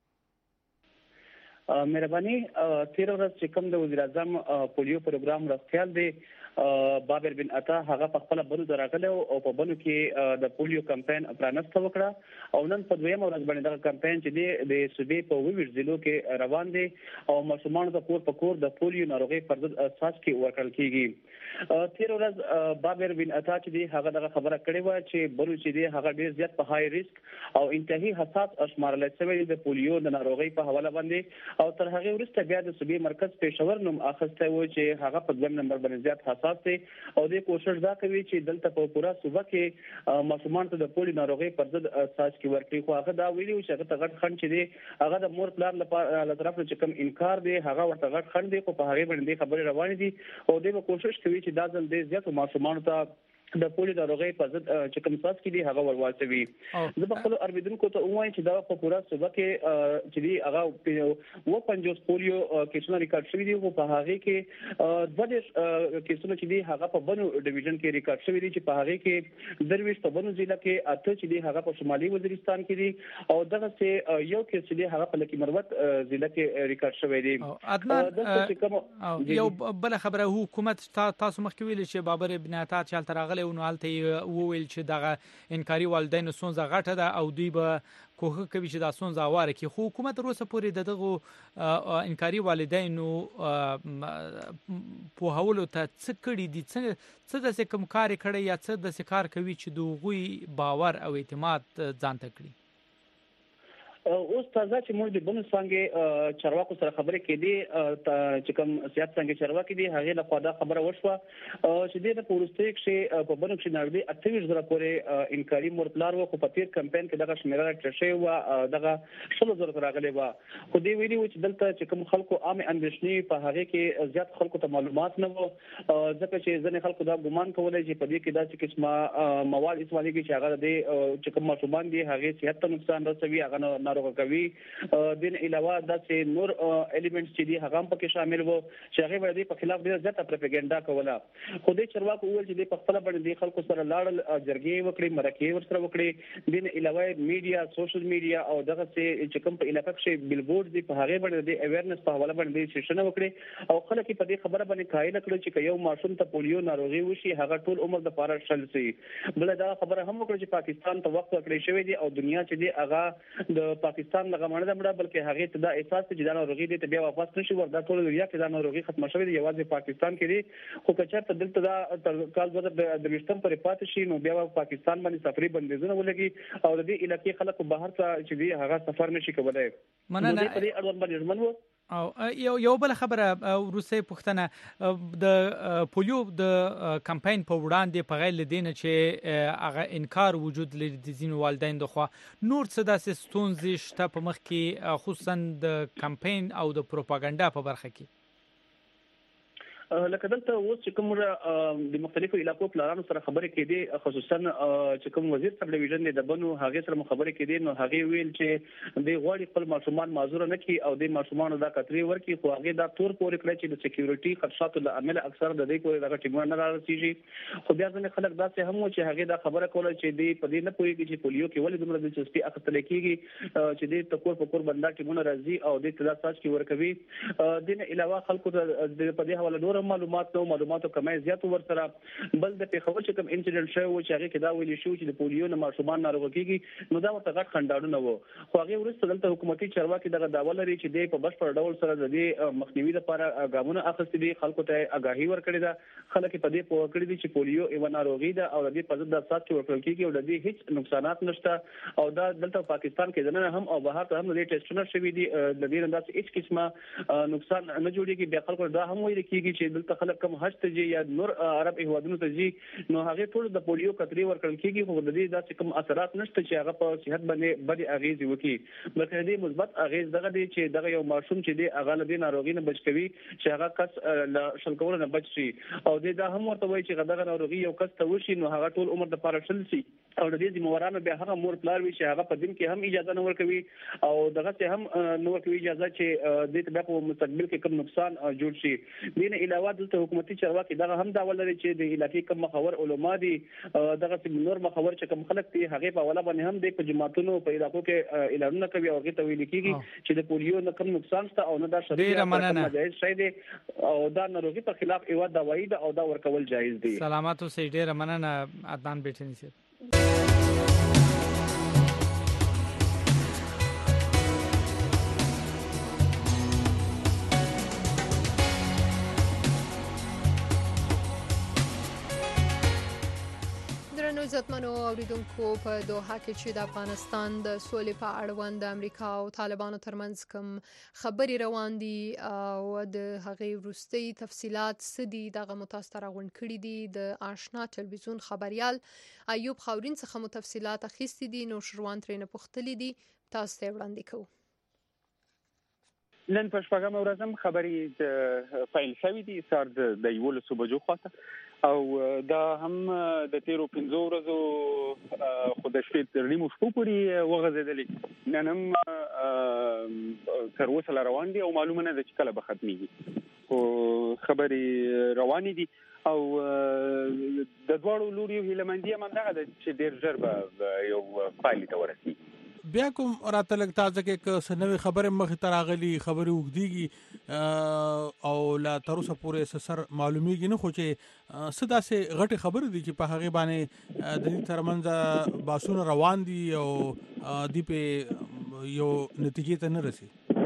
مهرباني تیره ورځ چې کوم د وزیر اعظم پولیو پروګرام راخیال دی بابر بن عطا هغه په خپل بلو دراغله او په بلو کې د پولیو کمپاین پرانسته وکړه او نن په دویمه ورځ باندې دا کمپاین چې دی د صوبې په ویور ضلعو کې روان دی او ماشومان د کور په کور د پولیو ناروغي پر ضد اساس کې ورکړل کیږي. تیره ورځ بابر بن عطا چې دی هغه دغه خبره کړې و چې بلو چې دی هغه ډیر زیات په های ریسک او انتهایی حساس اشمارل شوی د پولیو د ناروغي په حواله باندې او تر هغه وروسته بیا د صوبې مرکز پېښور نوم اخیستی و چې هغه په دویم نمبر باندې زیات حساس دی او د کوشش دا کوي چې دلته په پورا صوبه کې ماشومان ته د پولیو ناروغي پر ضد اساس کې ورکړي. خو هغه دا ویلي چې هغه ته غټ خنډ چې دی هغه د مور پلار لپاره له طرف چې کوم انکار دی هغه ورته غټ خنډ دی خو په هغه باندې خبرې روانې دي او دوی کوشش کوي چې دا ځل ډېر زیاتو ماشومانو ته د پولیو ناروغي په ضد چې کوم اساس کې دی هغه ورواچوي. زه په خپلو اوریدونکو ته ووایم چې دا په پوره صوبه کې چې دی هغه اووه پنځوس پولیو کیسونه ریکارډ شوي دي خو په هغې کې دوه دېرش کیسونه چې دی هغه په بنو ډویژن کې ریکارډ شوي دي چې په هغې کې درویشت په بنو ضلع کې اته چې دی هغه په شمالي وزیرستان کې دي او دغسې یو کیس چې دی هغه په لکي مروت ضلع کې ریکارډ شوی دی. یو بله خبره حکومت تاسو مخکې ویلي چې بابر بن عطا چې هلته راغلی راغلی و نو هلته یې وویل چې دغه انکاري والدینو ستونزه غټه ده او دوی به کوښښ کوي چې دا ستونزه هواره کړي. خو حکومت تر اوسه پورې د دغو انکاري والدینو پوهولو ته څه کړي دي، څه داسې کوم کار یې کړی یا څه داسې کار کوي چې د هغوی باور او اعتماد ځان ته کړي؟ اوس تازه چې موږ د بنو څانګې چارواکو سره خبرې کېدې چې کوم سیاست څانګې چارواکي دي هغې لخوا دا خبره وشوه چې دې د په وروستیو کښې په بنو کښې نږدې اته ویشت زره پورې انکاري مور پلار وو، خو په تېر کمپین کې دغه شمېره راټیټه شوې وه، دغه شلو زرو ته راغلې وه. خو دې ویلي وو چې دلته چې کوم خلکو عامې اندېښنې په هغې کې زیات خلکو ته معلومات نه وو، ځکه چې ځینې خلکو دا ګمان کولی چې په دې کې داسې قسمه مواد استعمالېږي چې هغه د دې چې کوم ماشومان دي هغې صحت ته نقصان رسوي، هغه ناروغه کوي. دین علاوه داسې نور الیمنټس چې دي هغه هم پکې شامل وو چې هغې به د دې په خلاف ډېره زیاته پروپاګنډا کوله. خو دې چارواکو وویل چې دې په خپله باندې دې خلکو سره لاړل، جرګې وکړې، مرکې ورسره وکړې. دین علاوه میډیا، سوشل میډیا او دغسې چې کوم په علاقه کښې بلبورډ دي په هغې باندې د اویرنس په حواله باندې دې سیشنه وکړې او خلک یې په دې خبره باندې قایل کړل چې که یو ماشوم ته پولیو ناروغي وشي هغه ټول عمر دپاره شل شي. بله دا خبره هم وکړه چې پاکستان ته وخت ورکړی شوی دی او دنیا چې دی هغه د پاکستان دغه مڼه ده مړه، بلکې هغې ته دا احساس دی چې دا ناروغي دی ته بیا واپس نه شي ور، دا ټوله دنیا کې دا ناروغي ختمه شوې ده، یوازې پاکستان کې دی. خو که چېرته دلته دا تر کال دوه زره درویشتم پورې پاتې شي نو بیا به پاکستان باندې سفري بندیزونه ولګي او د دې علاقې خلکو بهر ته چې دی هغه سفر نه شي کولی. مننه. په دې اړوند باندې ژمن وو. او یو یو بل خبره وروستۍ پوښتنه، د پولیو د کمپاین په وړاندې په غیر له دې نه چې هغه انکار وجود لري د ځینو والدینو لخوا، نور څه داسې ستونزې شته په مخ کې خصوصا د کمپاین او د پروپاګنډا په برخه کې؟ لکه دلته اوس چې کوم د مختلفو علاقو پلانانو سره خبرې کېدې، خصوصا چې کوم وزیر سب ډیویژن دی د بنو هغې سره مو خبرې کېدې، نو هغې ویل چې دوی غواړي خپل ماشومان معذوره نه کړي او د ماشومانو دا کترې ورکړي، خو هغې دا تور پورې کړی چې د سکیورټي خدشاتو له امله اکثر د دې پورې دغه ټیمونه نه رارسېږي. خو بیا ځینې خلک داسې هم وو چې هغې دا خبره کوله چې دوی په دې نه پوهېږي چې پولیو کې ولې دومره دلچسپي اخیستلی کېږي چې دوی ته کور په کور بندا ټیمونه راځي او دوی ته دا څاڅکي ورکوي. دې نه علاوه خلکو ته په دې حواله نور معلومات نو معلوماتو کمی زیات ورسره. بل د پیښور چې کوم انسیډنټ شوی و چې هغې کې دا ویلي شو چې د پولیو نه ماشومان ناروغه کېږي، نو دا ورته غټ خنډاړونه وو. خو هغې وروسته دلته حکومتي چارواکي دغه دعوه لري چې دی په بشپړ ډول سره د دې مخنیوي لپاره ګامونه اخیستي دي، خلکو ته اګاهي ورکړې ده، خلک په دې پوه کړي دي چې پولیو یوه ناروغي ده او د دې په ضد دا څاڅکي ورکړل کېږي او د دې هېڅ نقصانات نشته او دا دلته پاکستان کې دننه هم او بهر ته هم د دې ټیسټونه شوي دي، د دې نه داسې هېڅ قسمه نقصان نه جوړېږي. بیا خلکو دا هم ویل کېږي چې دلته خلک کم حج ته ځي یا نور عرب هیوادونو ته ځي نو هغې ټول د پولیو کترې ورکړل کېږي، خو د دې داسې کوم اثرات نشته چې هغه په صحت باندې بدې اغېزې وکړي، بلکې د دې مثبت اغېز دغه دی چې دغه یو ماشوم چې دی هغه له دې ناروغي نه بچ کوي چې هغه کس له شل کولو نه بچ شي او دې دا هم ورته وایي چې دغه ناروغي یو کس ته وشي نو هغه ټول عمر دپاره شل شي او د دې ذمهوارانو بیا هغه مور پلار وي چې هغه په دین کې هم اجازه نه ورکوي او دغسې هم نه ورکوي اجازه چې دې ته بیا په مستقبل کې کوم نقصان جوړ شي. دې نه علاوه دلته حکومتي چارواکي دغه هم دعوه لري چې د علاقې کوم مخور علما دي، دغسې نور مخور چې کوم خلک دي هغې په حواله باندې هم دی په جماعتونو په علاقو کې اعلانونه کوي او هغې ته ویلي کېږي چې د پولیو نه کوم نقصان شته او نه دا شرعي ناجایز شی دی او دا ناروغي په خلاف یوه دوایي ده او دا ورکول جایز دی. سلامت اوسئ. ډېره مننه عدنان بیټني صاحب. عزتمنو اوریدونکو، په دوحه کې چې د افغانستان د سولې په اړوند د امریکا او طالبانو ترمنځ کوم خبرې روان دي او د هغې وروستۍ تفصیلات څه دي، دغه مو تاسو ته راغونډ کړي دي. د آشنا ټلویزیون خبریال ایوب خاورین څخه مو تفصیلات اخیستي دي، نو شروان ترېنه پوښتلي دي، تاسو ته یې وړاندې کوو. نن په شپږمه ورځ هم خبرې پیل شوي دي سهار د یولسو بجو خواته او دا هم د تیرو پنځو ورځو خو د شپې تر نیمو شپو پورې وغځېدلې، نن هم تر اوسه لا روان دي او معلومه نه ده چې کله به ختمیږي، خو خبرې روانې دي او د دواړو لوریو هیلهمندي هم همدغه ده چې ډېر ژر به یو پایلې ته ورسېږي. بیا کوم راته لږ تازه کې که څه نوې خبرې مخې ته راغلي، خبرې اوږدېږي او لا تر اوسه پورې سر معلومیږي نه، خو چې څه داسې غټې خبرې دي چې په هغې باندې د دې ترمنځ بحثونه روان دي او دوی په یو نتیجې ته نه رسي.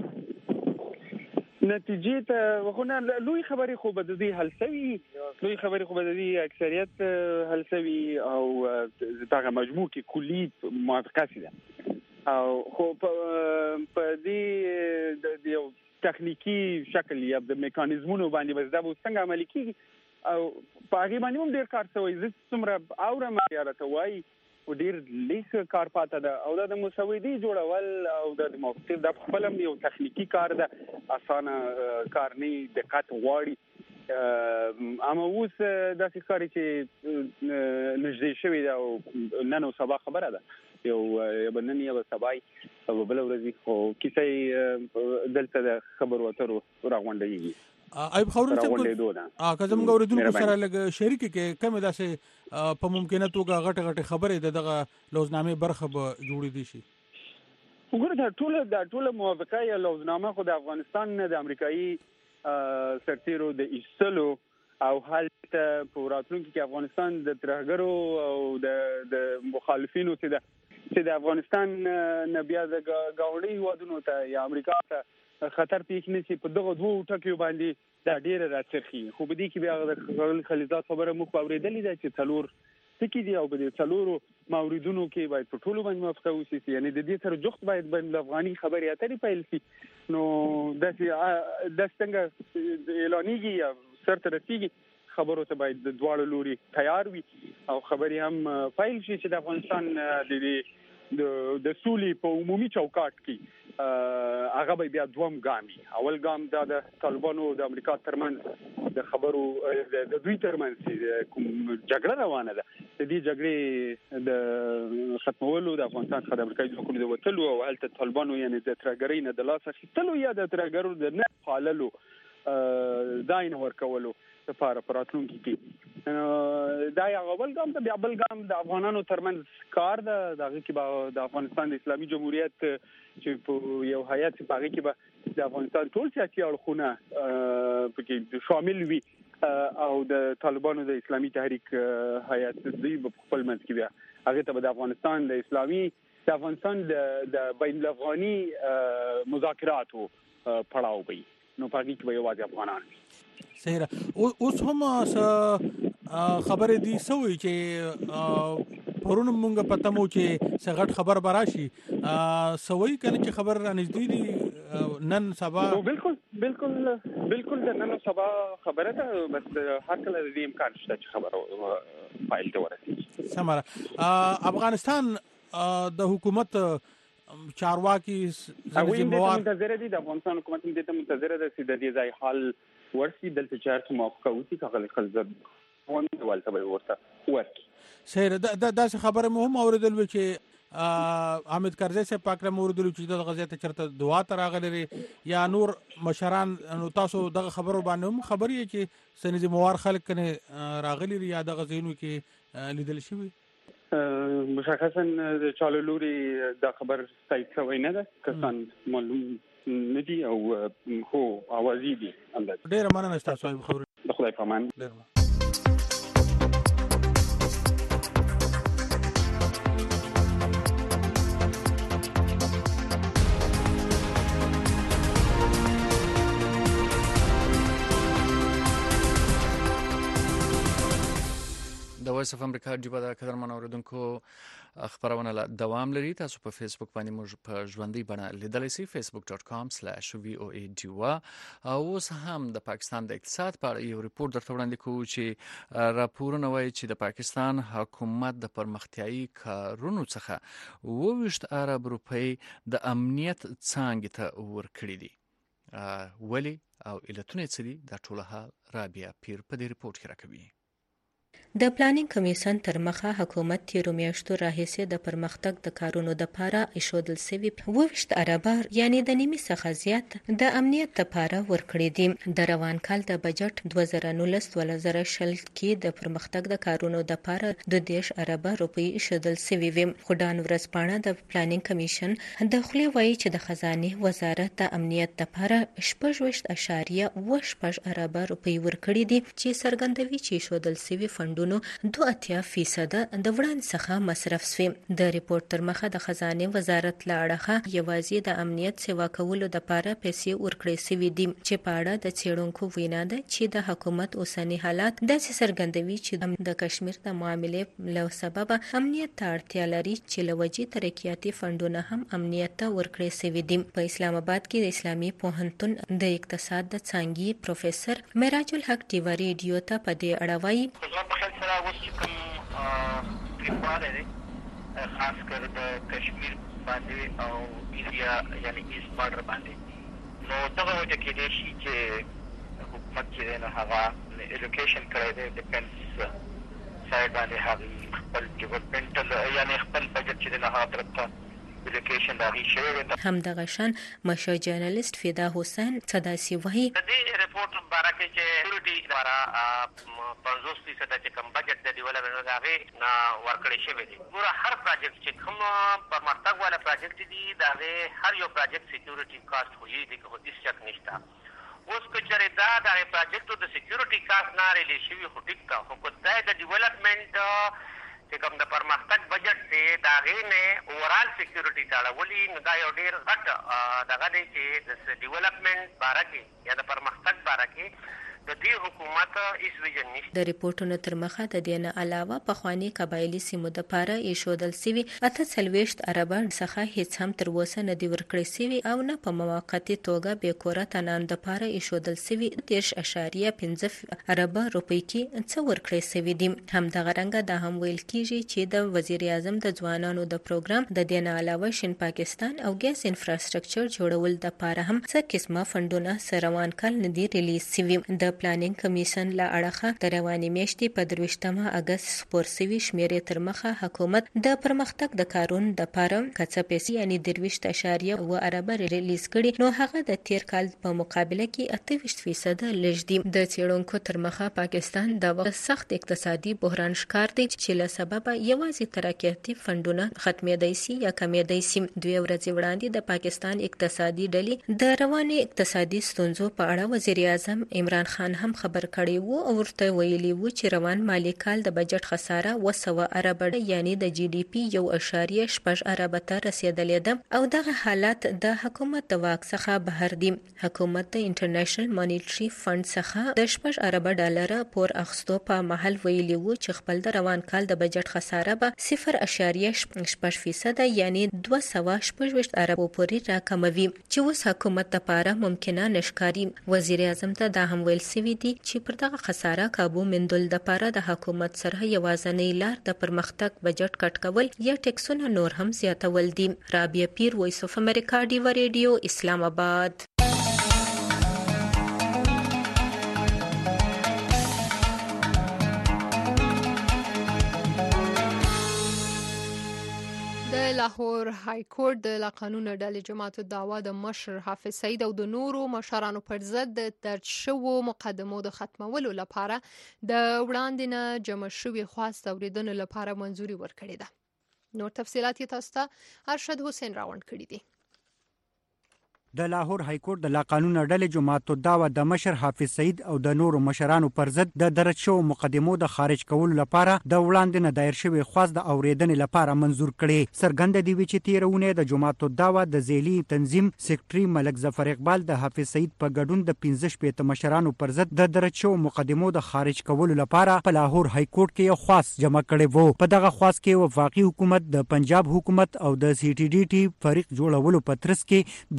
نتیجې ته خو نه لوی خبرې خو به د دې حل شوي، لوی خبرې خو به د دې اکثریت حل شوي او دغه مجموع کې کلي موافقه ده. او خو په دې د یو تخنیکی شکل یا د میکانیزمونو باندې بس دا به څنګه عملي کیږي او په هغه باندې هم ډیر کار شوی. زه څومره اورم یا راته وایي او ډیر لیک کار پاته ده او دا د مسودي جوړول او د موافقې د خپل یو تخنیکی کار ده، اسانه کار نه، دقت غواړي. اما اوس داسې ښکاري چې نږدې شوي ده او نن او سبا خبره ده، یو یو نن یو سبا او بل ورځ خو کیسه دلته د خبرو اترو راغونډېږي. ایب خبرونه څنګه که زموږ اوریدونکو سره لږ شریک کې کومه داسې په ممکنه توګه غټه غټه خبرې دغه لوزنامې برخه به جوړې دي شي؟ وګوره دا ټول دا ټول موافقه یا لوزنامه خو د افغانستان نه د امریکایي سرتیرو د ایستلو او هلته په راتلونکي کې افغانستان د ترهګرو او د د مخالفینو چې د چې د افغانستان نه بیا د ګاونډي هیوادونو ته یا امریکا ته خطر پیښ نشي، په دغه دوه ټکیو باندې دا ډیره راڅرخي. خو به دې کې بیا د خلیزات خبره مخ اوریدلې ده چې څلور ټکي دي او په دې څلورو موردونو کې باید په ټولو باندې موافقه وشي، یعنی د دې سره جوخت باید بین افغاني خبرې اترې پیل شي. نو داسې د څنګه اعلانېږي یا سرته رسیږي خبرو ته باید د دواړو لوري تیار وي او خبرې هم پیل شي چې د افغانستان د د د سولې په عمومي چوکاټ کې هغه به بیا دوم ګام وي. اول ګام دا د طالبانو د امریکا ترمنځ د خبرو د دوی ترمنځ کوم جګړه روانه ده، د دې جګړې د ختمولو د افغانستان څخه د امریکایي ځواکونو د وتلو او هلته طالبانو یعنی د ترهګرۍ نه د لاسه اخیستلو یا د ترهګرو د نه پاللو ځای نه ورکولو لپاره په راتلونکي کې دا یو اول ګام ده. بیا بل ګام د افغانانو ترمنځ کار ده، دغه کې به د افغانستان د اسلامي جمهوریت چې په یو هیئت په هغه کې به د افغانستان ټول سیاسي اړخونه پکې شامل وي او د طالبانو د اسلامي تحریک هیئت دوی په خپل منځ کې بیا هغه ته د افغانستان د اسلامي د افغانستان د بین الافغاني مذاکراتو پړاو وي. نو په دې کې به یوازې افغانان وي. صحیح را. اوس هم خبرې دي سوي چې پرون مونږ پته مو چې سغټ خبر براشي سوي کنه چې خبر را نږدې دي نن سبا. بالکل بالکل بالکل د نن سبا خبره ده، بس هر کله د دې امکان شته چې خبره فایل ته ورسیږي. سمره. افغانستان د حکومت چارواکي هغه منتظر دي، د افغانستان حکومت دې ته منتظر ده چې د دې ځای حل ورسي دلته چارت موافقه وشي کغه خلزر ونه ولته به ورته ورکی. سیر دا داسې خبره مهم اوریدل و چې حامد کرزی صاحب پاکرم اوریدل چې د غزا ته چرته دعا تر راغلي یا نور مشران، نو تاسو دغه خبرو باندې هم خبرې چې سنځي موار خلک کنه راغلي یا د غزینو کې لیدل شوی؟ مشخصا د چالو لوري دا خبر تایید شوی نه ده، کسان معلوم ندي او هو اوازي دي. ډیر مننه تاسو خبرې. د خدای په امان. د وایس اف امریکا جبه د قدرمن اوریدونکو خبرونه لا دوام لري. تاسو په فیسبوک باندې موږ په ژوندۍ بڼه لیدلی سئ facebook dot com slash v o a ډیوا. اوس هم د پاکستان د اقتصاد په اړه یو ریپورت درته وړاندې کوو چې راپورونه وایي چې د پاکستان حکومت د پرمختیایي کارونو څخه اووه ویشت ارب روپۍ د امنیت څانګې ته ورکړي دي. ولې او علتونه څه دي؟ دا ټول حال رابعه پیر په دې ریپورت کې راکوي. د پلانینګ کمیشن تر مخه حکومت تیرو میاشتو راهیسې د پرمختګ د کارونو د پاره ایښودل سوي اوویشت اربه یعنی د نیمه څخه زیات د امنیت لپاره ورکړي دي. د روان کال د بجټ دوه زره نولس دوه زره شل کې د پرمختګ د کارونو د پاره د دیش اربه روپی ایښودل سوي وي. خدان ورځپاڼه د پلانینګ کمیشن د خلی وایي چې د خزانه وزارت د امنیت لپاره شپږ اشاریه اوه شپږ اربه روپی ورکړي دي چې څرګندوي چې ایښودل سوي فندونو دوه اتیا فیصد د وړاندې څخه مصرف شوي. د ریپورت تر مخه د خزانه وزارت لاړه یوازې د امنیت سیوا کولو د لپاره پیسې ورکړې شوي دي چې په اړه د څېړونکو وینا ده چې د حکومت اوسنی حالات داسې څرګندوي چې د کشمیر د معاملې له سبب امنیت ته اړتیا لري چې لوجي ترقیاتي فندونه هم امنیت ته ورکړې شوي دي. په اسلام آباد کې د اسلامي پوهنتون د اقتصاد د څانګې پروفیسور معراج الحق ټیوا ریډیو ته په دې اړه وایي سره اوس چې کوم تریپواله دی خاص کر د کشمیر باندې او ایریا یعنی ایست بارډر باندې نو دغه وجه کې دی چې حکومت چې دی نو هغه الوکیشن کړی دی ډیفنس سایډ باندې هغه خپل ډیولپمنټل یعنی خپل بجټ چې دی نو هغه طرف ته الوکیشن راغی شوی دی. همدغه شان مشهور جرنالست فدا حسین صداسي وایي د دې ریپورت مبارک چې سکیورټي لپاره پنځوس فیصد چې کوم بجټ د ډیولپمنټ راغی نه ورکړی شوی دی. ګوره هر پروجیکټ چې کوم پرمختګ والا پروجیکټ دی دا هر یو پروجیکټ سکیورټي کاست وي دی که هیڅ شک نشته. اوس که چېرې دا د پروجیکټو د سکیورټي کاست نه ریلی شوي خو ټیک ده خو که دا د ډیولپمنټ چې کوم د پرمختګ بجټ دی د هغې نه اوورال سکیورټي ته اړولي نو دا یو ډېر غټ دغه دی چې د ډیولپمنټ باره کې یا د پرمختګ باره کې د دې حکومت هیڅ ویژن نشته. د ریپورتونو تر مخه د دې نه علاوه پخواني قبایلي سیمو دپاره ایښودل سوي اته څلوېښت اربه څخه هیڅ هم تر اوسه نه دي ورکړی سوي او نه په موقتي توګه بېکوره تنان دپاره ایښودل سوي دېرش اشاریه پنځه اربه روپۍ کې څه ورکړی سوي دي. همدغه رنګه دا هم ویل کیږي چې د وزیر اعظم د ځوانانو د پروګرام د دې نه علاوه شین پاکستان او ګیس انفراستراکچر جوړول دپاره هم څه قسمه فندونه سره روان کال نه دي ریلیز سوي. د پلانینګ کمیشن له اړخه د روانې میاشتې په درویشتمه اګست خپور سوي شمیرې تر مخه حکومت د پرمختګ د کارونو دپاره که څه پیسې یعنې درویشت اشاریه اوه اربه ریلیز کړي نو هغه د تیر کال په مقابله کې اته ویشت فیصده لږ دي. د څېړونکو تر مخه پاکستان د وخت سخت اقتصادي بحران ښکار دی چې له سببه یوازې ترقیاتي فندونه ختمېدای سي یا کمېدای سي. دوې ورځې وړاندې د پاکستان اقتصادي ډلې د روانې اقتصادي ستونزو په اړه وزیر اعظم عمران خان هم خبر کړی وو او ورته ویلي وو چې روان مالي کال د بجټ خساره اوه سوه اربه یعنی د جی ډي پي یو اشاریه شپږ اربه ته رسېدلې ده او دغه حالات د حکومت د واک څخه بهر دي. حکومت د انټرنیشنل مانیټري فند څخه د شپږ اربه ډالره پور اخیستو په محل ویلي وو چې خپل د روان کال د بجټ خساره به صفر اشاریه شپږ فیصد یعنی دوه سوه شپږ ویشت اربو پورې راکموي چې اوس حکومت لپاره ممکنه نشکاري. وزیر اعظم ته دا هم ویل سوي دي چې پر دغه خساره کابو مندل دپاره د حکومت سره یوازینۍ لار د پرمختګ بجټ کټ کول یا ټیکسونه نور هم زیاتول دي. رابعه پیر، وایس اف امریکا، ډیوا ریډیو، اسلام آباد. لاهور های کورټ د قانون ډلې جماعت الدعوا د مشر حافظ سعید او د نورو مشرانو پر ضد د درج شوو مقدمو د ختمولو لپاره د وړاندې نه جمع شوي خواست اوریدنې لپاره منځوري ورکړې ده. نور تفصيلات یې تاسو ته ارشد حسین راوند کړي دي. د لاهور های کورټ د لا قانون ډلې جماعت الدعوا د مشر حافظ سعید او د نورو مشرانو پر ضد د درج شوو مقدمو د خارج کولو لپاره د وړاندې نه دایر شوی خواست د اوریدنې لپاره منظور کړي. څرګنده دی چې تیرونه د جماعت الدعوا د ذیلی تنظیم سیکریټري ملک ظفر اقبال د حافظ سعید په ګډون د پنځه شپېته مشرانو پر ضد د درج شوو مقدمو د خارج کولو لپاره په لاهور های کورټ کې یو خواست جمع کړی وو. په دغه خواست کې وفاقي حکومت، د پنجاب حکومت او د سی ټي ډي ټي فریق جوړولو په ترڅ کې د ریس خپل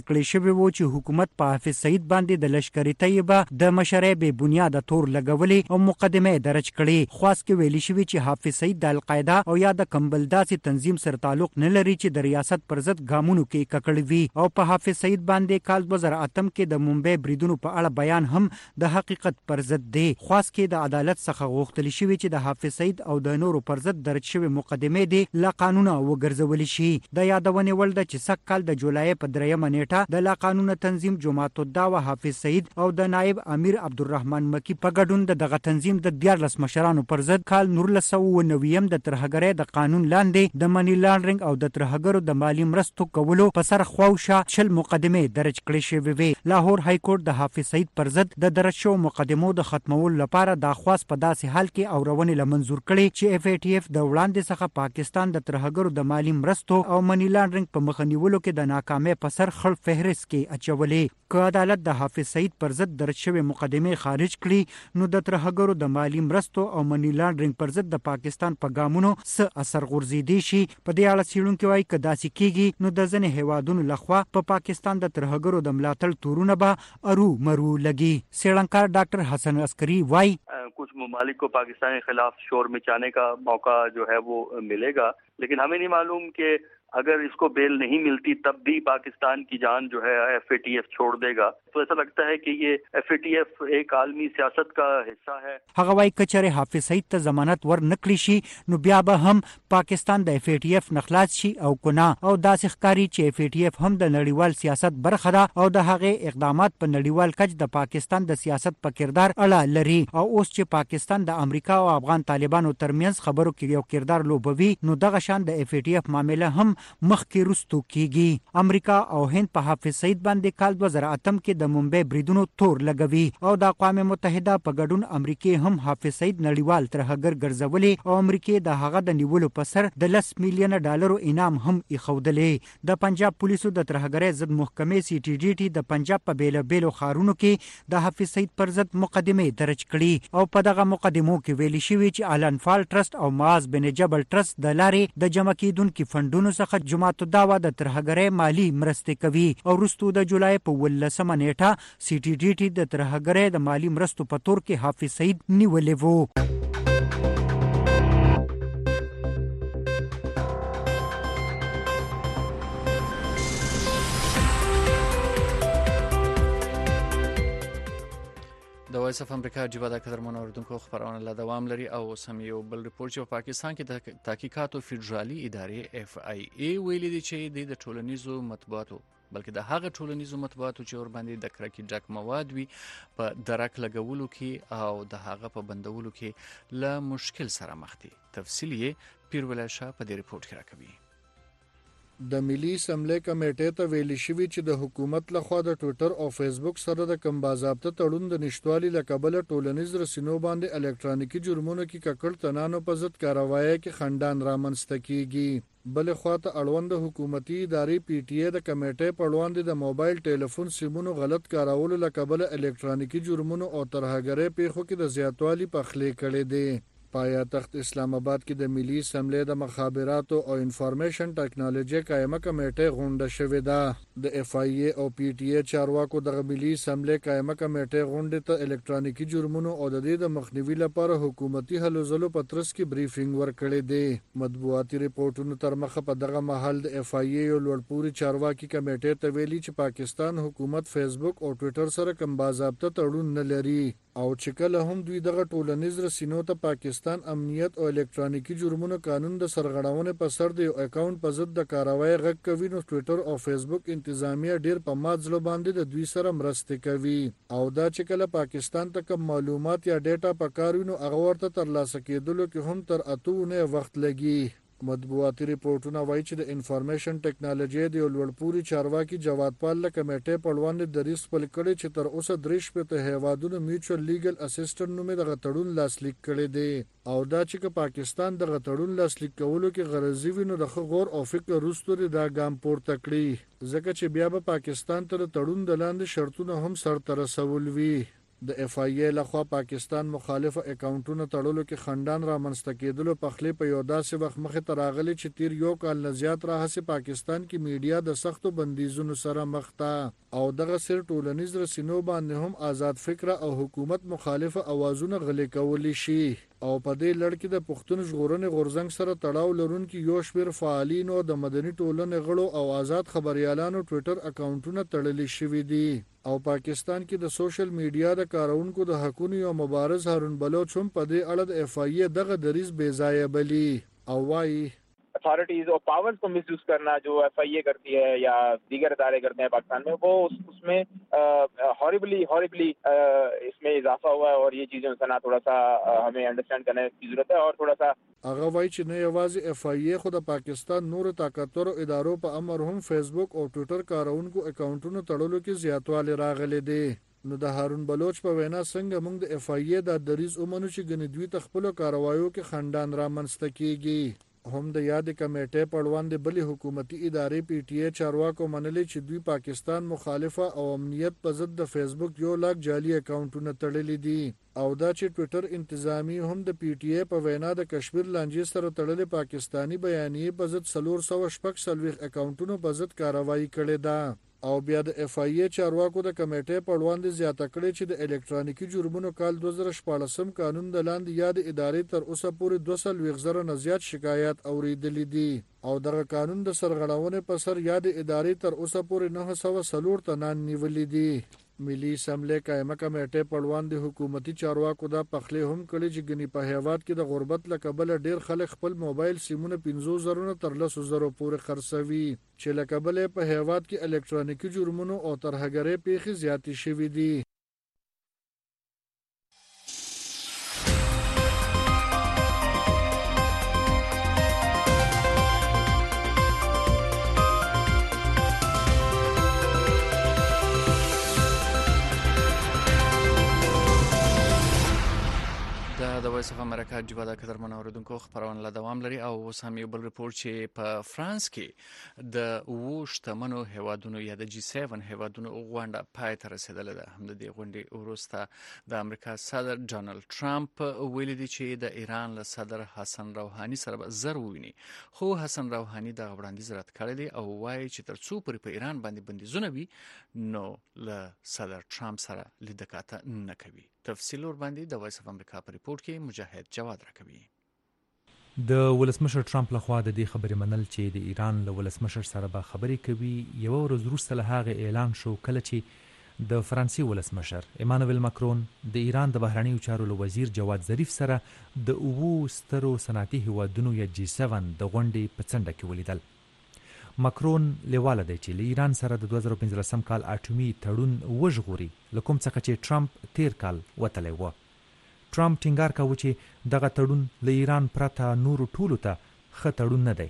کړی شوی و چې حکومت په حافظ سعید باندې د لشکري طیبه د مشرۍ به بنیاد تور لګولې او مقدمه درج کړي. خاص کې ویلي شوی چې حافظ سعید د القاعده او یا د کمبل داسې تنظیم سره تعلق نه لري چې د ریاست پر ضد ګامونو کې ککړ وي. او په حافظ سعید باندې کال دوه زره اتم کې د ممبئی بریدونو په اړه بیان هم د حقیقت پر ضد دی. خاص کې د عدالت څخه غوښتل شوی چې د حافظ سعید او د نورو پر ضد درج شوی مقدمه دی لا قانونه وګرځول شي. د یادونه ول د چې سک کال د جولای په دریمه نیټه د لا قانونه تنظیم جماعت الدعوه حافظ سعید او د نائب امیر عبدالرحمن مکی په ګډون د دغه تنظیم د دیارلس مشرانو پر ضد کال نورلس سوه اوه نوي د ترهګرۍ د قانون لاندې د منی لانډرینګ او د ترهګرو د مالی مرستو کولو په سر خواوشا شل مقدمه درج کړې شوې وي. لاهور های کورټ د حافظ سعید پر ضد د درج شو مقدمو د ختمولو لپاره د خواص په داسې حال کې اورونې لمنظور کړي چې اف ای ټی اف د وړاندې څخه پاکستان د ترهګرو د مالی مرستو او منی لانډرینګ په مخ نیولو کې د ناکامۍ په سر خړ فهرست کې اچولې. که عدالت د حافظ سعید پر ضد درج شوی مقدمه خارج کړي نو د ترهګرو د مالی مرستو او منی لانډرینګ پر ضد د پاکستان په ګامونو څه اثر غورځیدي شي. په دې اړه څېړونکي وایي که داسې کیږي نو د ځینې هیوادونو لخوا په پاکستان د ترهګرو د ملاتړ تورونه به ارو مرو لګي. څېړنکار ډاکټر حسن عسکری وایي कुछ ममालिक को पाकिस्तान के खिलाफ शोर मचाने का मौका जो है वो मिलेगा, लेकिन हमें नहीं मालूम कि अगर इसको बेल नहीं मिलती तब भी पाकिस्तान की जान जो है एफ ए टी एफ छोड़ देगा. तो ऐसा लगता है कि ये एफ ए टी एफ एक आलमी सियासत का हिस्सा है. هغه وايي کچره حافظ سعید ته ضمانت ور نکړي شي نو بیا به هم پاکستان د اف ای ټی اف نخلاص شي او کنا او داسې ښکاری چې اف ای ټی اف هم د نړیوال سیاست برخه ده او د هغه اقدامات په نړیوال کچ د پاکستان د سیاست په کردار اړه لري. او اوس چې پاکستان د امریکا او افغان طالبانو ترمنځ خبرو کې یو کردار لوبوي نو دغه شان د اف ای ټی اف معاملې هم مخکې رستو کیږي. امریکا او هند په حافظ سعید باندې کال دوه زره اتم کې د ممبئی بریدونو تور لګوي او د اقوام متحده په ګډون امریکای هم حافظ سعید نړیوال ترهګر ګرځولې او امریکای د هغه د نیولو په سر د لس میلیونه ډالرو انعام هم ایښودلې. د پنجاب پولیسو د ترهګرۍ ضد محکمې سی ټی ډی ټی د پنجاب په بیل بیلو خارونو کې د حافظ سعید پر ضد مقدمه درج کړي او په دغه مقدمو کې ویلي شوی چې الانفال ټرست او معاذ بن جبل ټرست د لارې د جمع کیدونکو فندونو څخه جماعت الدعوه د ترهګرۍ مالی مرستې کوي او وروسته د جولای په ولسمه نیټه سی ټی ډی ټی د ترهګرۍ د مالی مرستو په تور کې حافظ سعید نیولې وو. د وایس اف امریکا جیبه د قدرمن اوردونکو خبرونه لا دوام لري او سم یو بل ریپورت چې په پاکستان کې د تحقیقاتو فدرالي ادارې اف آی ای ویلي دي چې د ټولنیزو مطبوعاتو بلکې د هغه ټولنیزو مطبوعاتو چې ور باندې د کرکې ډک مواد وي په درک لګولو کې او د هغه په بندولو کې له مشکل سره مخ دي. تفصیل یې پیرولای شاه په دې ریپورت کې راکوي. د ملي اسمبلی کمیټې ته ویلي شوی چې د حکومت لخوا د ټوئیټر او فیسبوک سره د کم باضابطه تړون د نشټوالي لکبل ټولنیز رسنیو باندې الکترونیکی جرمونو کې ککړ تنانو په ضد کاروایی کې خندان رامنځته کیږي. بل خواته اړوند حکومتي ادارې پی ټی ای د کمیټې په وړاندې د موبایل ټلیفون سیمونو غلط کارولو لکبل الکترونیکی جرمونو او ترهګرۍ پیښو کې د زیاتوالي پخلی کړي دي. پایتخت اسلام آباد کې د ملي اسمبلی د مخابراتو او انفارمیشن ټیکنالوژي قائمه کمیټه غونډه شوې ده. د اف آی ای او پی ټی ای چارواکو د ملي اسمبلی قائمه کمیټه غونډه ته الکترونیکی جرمونو او د دې د مخنیوي لپاره حکومتي هلو ځلو پترس کې بریفینګ ورکړی دی. مطبوعاتي ریپورتونو تر مخه په دغه محل د اف آی ای او لوړپوړي چارواکي کمیټه ته ویلي چې پاکستان حکومت فیسبوک او ټوئیټر سره کوم باضابطه تړون نه لري او چې کله هم دوی دغه ټولنیز رسنیو ته پاکستان امنیت او الکترونیکی جرمونو قانون د سرغړونې په سر د یو اکاونټ په ضد د کاروایی غږ کوي نو ټوئیټر او فیسبوک انتظامیه ډیر په مات ځلو باندې د دوی سره مرسته کوي او دا چې کله پاکستان ته کوم معلومات یا ډیټا پکاروي نو هغه ورته ترلاسه کېدلو کې هم تر اتونه وخت لګي. مطبوعاتي ریپورتونه وایي چې د انفارمیشن ټیکنالوژي د لوړپوړي چارواکي جواد پال له کمیټې په وړاندې دریځ خپل کړی چې تر اوسه درې شپېته هیوادونو میوچوال لیګل اسسټنټ نومې دغه تړون لاسلیک کړی دی او دا چې پاکستان دغه تړون لاسلیک کولو کې غرضي وي نو د غور او فکر وروسته دا ګام پورته کړی ځکه چې بیا به پاکستان ته تړون د لاندې شرطونه هم سرته رسول وي. د اف آی ای لخوا پاکستان مخالفه اکاونټونو تړلو کې خندان را منځته کېدلو په خلی په یو داسې وخت مخې ته راغلی چې تیر یو کال نه زیات راهسې پاکستان کې میډیا د سختو بندیزونو سره مخ ده او دغه سر ټولنیز رسنیو باندې هم آزاد فکره او حکومت مخالفه اوازونه غلې کولی شي او په دې لړ کې د پښتون ژغورنې غورځنګ سره تړاو لرونکي یو شمېر فعالینو د مدني ټولنې غړو او آزاد خبريالانو ټویټر اکاونټونه تړلي شوي دي او پاکستان کې د سوشل میډیا د کارونکو د حقونو یو مبارز هارون بلوچ هم په دې اړه د اف آی ای دغه دریز بې ځایه بلی او وایي अथॉरिटीज और पावर्स को मिसयूज करना जो एफ आई ए करती है या दीगर इदारे करते हैं पाकिस्तान में, वो उस, उसमें हॉरिबली हॉरिबली इसमें इजाफा हुआ है और ये चीज़ें उसका ना थोड़ा सा हमें अंडरस्टैंड करने की ज़रूरत है और थोड़ा सा هغه وایي چې نه یوازې اف آی ای خو د پاکستان نور طاقتورو ادارو په امر هم فیسبوک او ټویټر کارونکو اکاونټونو تړلو کې زیاتوالی راغلی دی. نو د هارون بلوچ په وینا څنګه موږ د اف آی ای د دریز اومنو چې ګنې دوی ته خپلو کاروایو کې خندان را منځته کیږي. هم د یاد کمیټې په وړاندې بلې حکومتي ادارې پی ټی ای چارواکو منلي چې دوی پاکستان مخالفه او امنیت په ضد د فیسبوک یو لاک جعلي اکاونټونه تړلي دي او دا چې ټویټر انتظامی هم د پی ټی ای په وینا د کشمیر لانجې سره تړلې پاکستانی بیانیې په ضد څلور سوه شپږ څلوېښت اکاونټونو په ضد کاروایي کړې ده او بیا د اف آی ای چارواکو د کمیټې په وړاندې زیاته کړې چې د الکترونیکي جرمونو کال دوه زره شپاړسم قانون د لاندې یاد ادارې تر اوسه پورې دوه څلوېښت زره نه زیات شکایات اوریدلي دي او دغه قانون د سرغړونې په سر یاد ادارې تر اوسه پورې نهه سوه څلور تنان نیولي دي. ملي اسمبلی قائمه کمیټې په وړاندې حکومتي چارواکو دا پخلی هم کړی چې ګنې په هیواد کې د غربت له کبله ډیر خلک خپل موبایل سیمونه پنځو زرو نه تر لسو زرو پورې خرڅوي چې له کبله په هیواد کې الکترونیکي جرمونو او ترهګرۍ پیښې زیاتې شوي دي. د وایس اف امریکا جوبا د قدرمن اوریدونکو خبرونه له دوام لري او اوس هم یو بل ریپورت چې په فرانس کې د اوو شتمنو هیوادونو یا د جی سیون هیوادونو غونډه پای ته رسیدلې ده. هم د دې غونډې وروسته د امریکا صدر ډونالد ټرمپ ویلي دی چې د ایران له صدر حسن روحاني سره به زر وویني خو حسن روحاني دغه وړاندیز رد کړی دی او وایي چې تر څو پورې په ایران باندې بندیزونه وي نو له صدر ټرمپ سره لیدکاته نه کوي. تفصیل ور باندې د وایس اف امریکا په ریپورت کې مجاهد جواد راکوي. د ولسمشر ټرمپ لخوا د دې خبرې منل چې د ایران له ولسمشر سره به خبرې کوي یو ورځ وروسته له هغه اعلان شو کله چې د فرانسې ولسمشر ایمانوئل ماکرون د ایران د بهرنیو چارو له وزیر جواد ظریف سره د اوو سترو صنعتي هیوادونو یا جی سیون د غونډې په څنډه کې ولیدل. ماکرون لیواله دی چې له ایران سره د دوه زره پنځلسم کال اټومي تړون وژغوري له کوم څخه چې ټرمپ تیر کال وتلی و. ټرمپ ټینګار کاوه چې دغه تړون له ایران پرته نورو ټولو ته ښه تړون نه دی.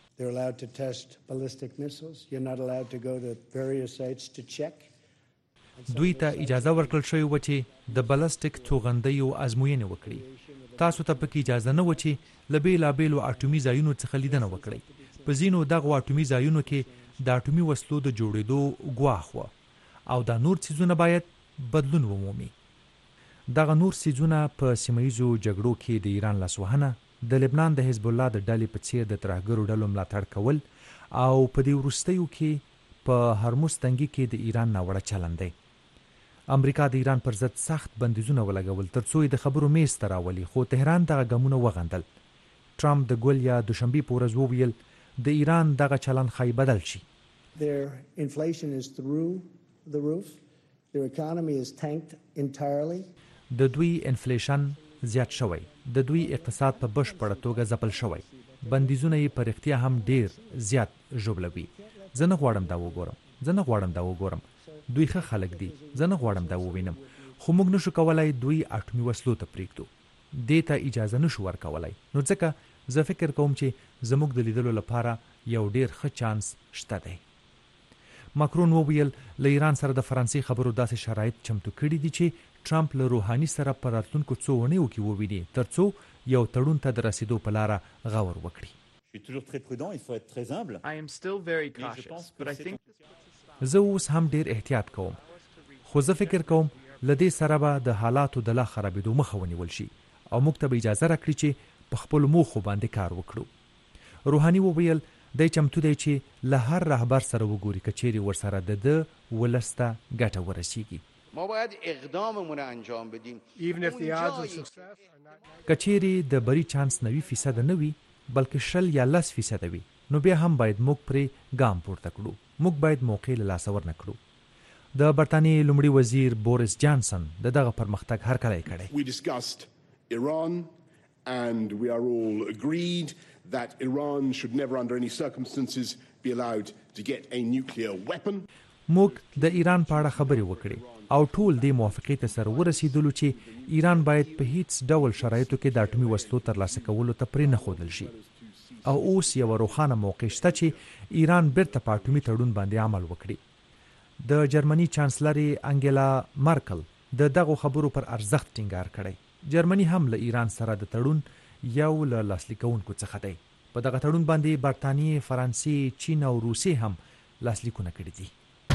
دوی ته اجازه ورکړل شوې وه چې د بلسټیک توغندیو ازموینې وکړي. تاسو ته پکې اجازه نه وه چې له بېلابېلو اټومي ځایونو څخه لیدنه وکړئ. په ځینو دغو اټومي ځایونو کې د اټومي وسلو د جوړېدو ګواښ و او دا نور څیزونه باید بدلون ومومي. دغه نور څیزونه په سیمهیزو جګړو کې د ایران لاسوهنه، د لبنان د حزب الله د ډلې په څیر د ترهګرو ډلو ملاتړ کول او په دې وروستیو کې په هرمز تنګي کې د ایران ناوړه چلند دی. امریکا د ایران پر ضد سخت بندیزونه ولګول تر څو یې د خبرو میز ته راولي خو تهران دغه ګامونه وغندل. ټرمپ د ګول یا دوشنبې په ورځ وویل د ایران دغه چلن خی بدل شي. Their inflation is through the roof. Their economy is tanked entirely. د دوی انفلیشن زیات شوی، د دوی اقتصاد په بشپړه توګه ځپل شوی. بندیزونه یې په رښتیا هم ډیر زیات ژوبلوي. زه نه غواړم دا وګورم. زه نه غواړم دا وګورم. دوی ښه خلک دي. زه نه غواړم دا ووینم. خو موږ نشو کولای دوی اټومي وسلو ته پرېږدو. دې ته اجازه نشو ورکولای. نو ځکه زه فکر کوم چې زموږ د لیدلو لپاره یو ډیر ښه چانس شته دی. ماکرون وویل له ایران سره د فرانسې خبرو داسې شرایط چمتو کړي دي چې ټرمپ له روحاني سره په راتلونکو څو اونیو کې وویني تر څو یو تړون ته د رسیدو په لاره غور وکړي. زه اوس هم ډیر احتیاط کوم خو زه فکر کوم لدې سره به د حالاتو د لا خرابېدو مخه ونیول شي او موږ ته به اجازه راکړي چې په خپلو موخو باندې کار وکړو. روحاني وویل دی چمتو دی چې له هر رهبر سره وګوري که چیرې ورسره د ده ولس ته ګټه ورسیږي. ما باید اقداممون رو انجام بدیم. که چیرې د بری چانس نوي فیصد نه وي بلکې شل یا لس فیصده وي نو بیا هم باید موږ پرې ګام پورته کړو. موږ باید موقع له لاسه ورنه کړو. د برطانیې لومړي وزیر بوریس جانسن د دغه پرمختګ هرکلی کړی. We discussed Iran and we are all agreed that Iran should never under any circumstances be allowed to get a nuclear weapon. موږ د ایران په اړه خبرې وکړې او ټول دې موافقې ته سره ورسېدلو چې ایران باید په هیڅ ډول شرایطو کې د اټومي وسلو ترلاسه کولو ته پرې نه ښودل شي او اوس یوه روښانه موقع شته چې ایران بیرته په اټومي تړون باندې عمل وکړي. د جرمني چانسلرې انګیلا مارکل د دغو خبرو پر ارزښت ټینګار کړی. جرمني هم له ایران سره د تړون یو له لاسلیک کوونکو څخه دی. په دغه تړون باندې برطانیې، فرانسې، چین او روسیې هم لاسلیکونه کړي دي.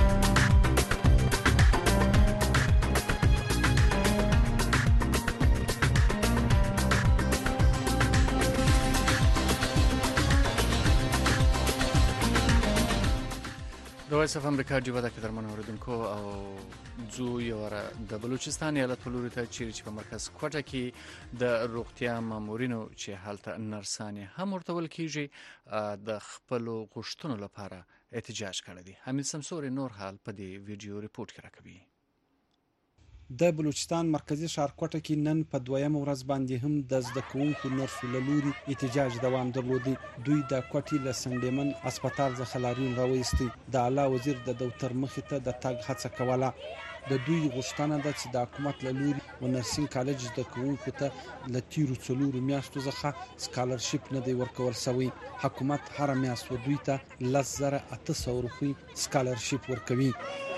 د وایس اف امریکا جوبه کې درمن اوریدونکو او ځو یو را د بلوچستان ایالت په لوري ته چیرې چې په مرکز کوټه کې د روغتیا مامورینو چې هلته نرسانې هم ورته کیږي د خپلو غوښتنو لپاره احتجاج کړی دی. حمید سمسوري نور حال په دې ویډیو ریپورت کې راکوي. د بلوچستان مرکزی ښار کوټه کې نن په دویمه ورځ باندې هم د زده کوونکو نرسو له لوري احتجاج دوام درلودی. دوی د کوټې له سنډیمن هسپتال څخه لاریون راوایستی. د اعلی وزیر د دفتر مخې ته د تګ هڅه کوله. د دوی غوښتنه ده چې د حکومت له لوري و نرسنګ کالج زده کوونکو ته له تیرو څلورو میاشتو څخه سکالرشپ نه دی ورکول شوی. حکومت هر میاشت و دوی ته لس زره اته سوه روپۍ سکالرشپ ورکوي.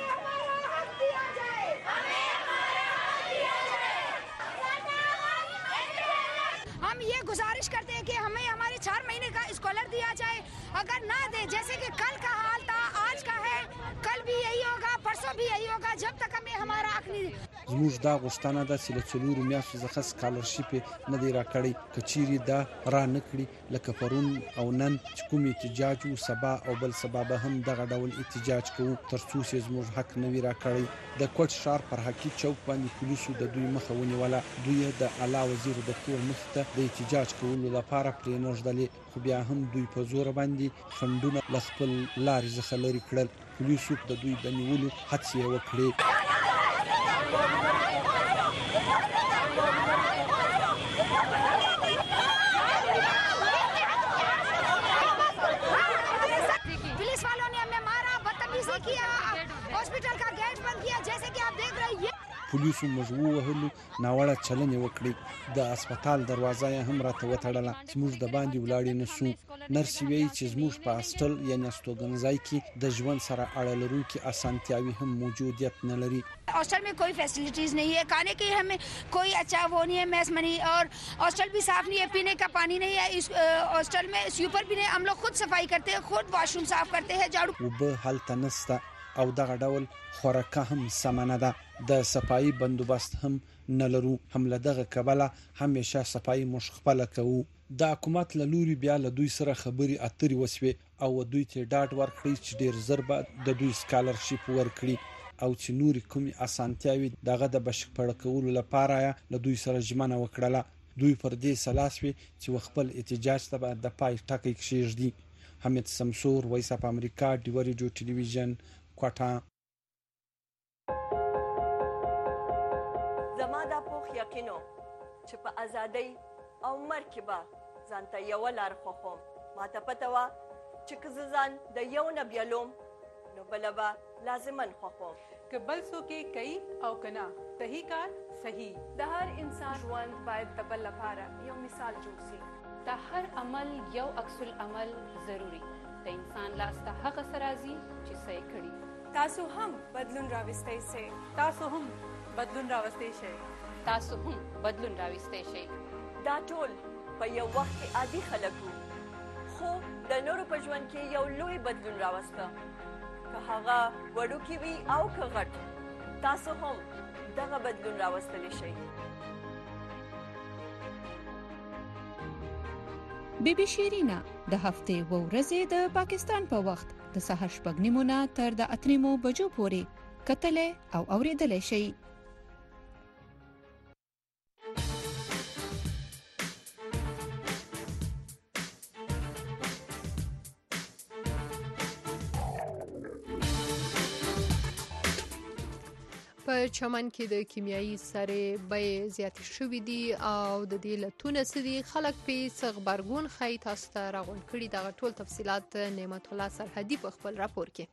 गुजारिश करते हैं कि हमें हमारे चार महीने का स्कॉलर दिया जाए. अगर ना दे, जैसे कि कल का हाल था, आज का है, कल भी यही होगा, परसों भी यही होगा, जब तक हमें हमारा हक नहीं. زموږ دا غوښتنه ده چې له څلورو میاشتو څخه سکالرشپ نه دی راکړی. که چیرې دا را نه کړي لکه پرون او نن چې کوم احتجاج و، سبا او بل سبا به هم دغه ډول احتجاج کوو تر څو چې زموږ حق نه وي راکړی. د کوټ ښار پر حقیقي چوک باندې پولیسو د دوی مخه ونیوله. دوی د اعلی وزیر د کور مخې ته د احتجاج کولو لپاره پرې نږدلې، خو بیا هم دوی په زور باندې خنډونه له خپل لارې څخه لرې کړل. پولیسو د دوی د نیولو هڅې وکړې. पुलिस वालों ने हमें मारा, बदतमीजी किया, हॉस्पिटल का गेट बंद किया, जैसे कि आप देख रहे हैं. پولیسو موږ ووهلو، ناوړه چلنې وکړې. د هسپتال دروازه یې هم راته وتړله چې موږ د باندې ولاړې نه سو. نرس وایي چې زموږ په هاسټل یعنې استوګنځای کې د ژوند سره اړه لرونکي اسانتیاوې هم موجودیت نه لري. हॉस्टल में कोई फैसिलिटीज नहीं है, खाने की हमें कोई अच्छा वो नहीं है, मैस मनी, और हॉस्टल भी साफ नहीं है, पीने का पानी नहीं है. इस हॉस्टल में स्वीपर भी नहीं, हम लोग खुद सफाई करते हैं, खुद वॉशरूम साफ करते हैं, झाड़ू. وبه هلته نسته او دغه ډول خوراکه هم سمه نه ده. د صفایي بندوبست هم نه لرو. هم له دغه کبله همیشه صفایي موږ خپله کوو. د حکومت له لوري بیا له دوی سره خبرې اترې وسوې او دوی ته ډاډ ورکړی چې ډېر زر به د دوی سکالرشپ ورکړي او چې نورې کومې اسانتیاوې دغه د بشپړه کولو لپاره له دوی سره ژمنه وکړله. دوی پر دې سلا سوې چې خپل احتجاج ته به د پای ټکی کښېږدي. حمید سمسور، وایس اف امریکا، ډیوه ریډیو ټلویزیون، کوټه. زما دا پوخ یقینو چې په ازادۍ او مرګ کې به ځان ته یوه لار خوښوم. ماته پته وه چې که زه ځان د یو نه بیلوم نو بله به لازمن خوښوم. که بل څوک یې کوي او که نه، صحیح کار صحیح. د هر انسان ژوند باید د بل لپاره یو مثال جوړ شي. د هر عمل یو عکس العمل ضروري. د انسان لاس ته هغه څه راځي چې څه یې کړي. تاسو هم بدلون راوستی شئ. تاسو هم بدلون راوستی شئ. تاسو هم بدلون راوستی شئ. دا ټول په یو وخت کې عادي خلک وو، خو د نورو په ژوند کې یو لوی بدلون راوسته. که هغه وړوکی وي او که غټ، تاسو هم دغه بدلون راوستلی شي. بیبي شیرینا د هفتې و ورځې د پاکستان په وخت د سهار شپږ نیمو نه تر د اته نیمو بجو پورې کتلې او اورېدلې شي. په چمن کې د کیمیاوي سرې بیې زیاتې شوې دي او د دې لتونه سدي خلک په صغبرګون خی تاسو ته راغون کړي. دغه ټول تفصيلات نعمت الله سرحدي په خپل راپور کې.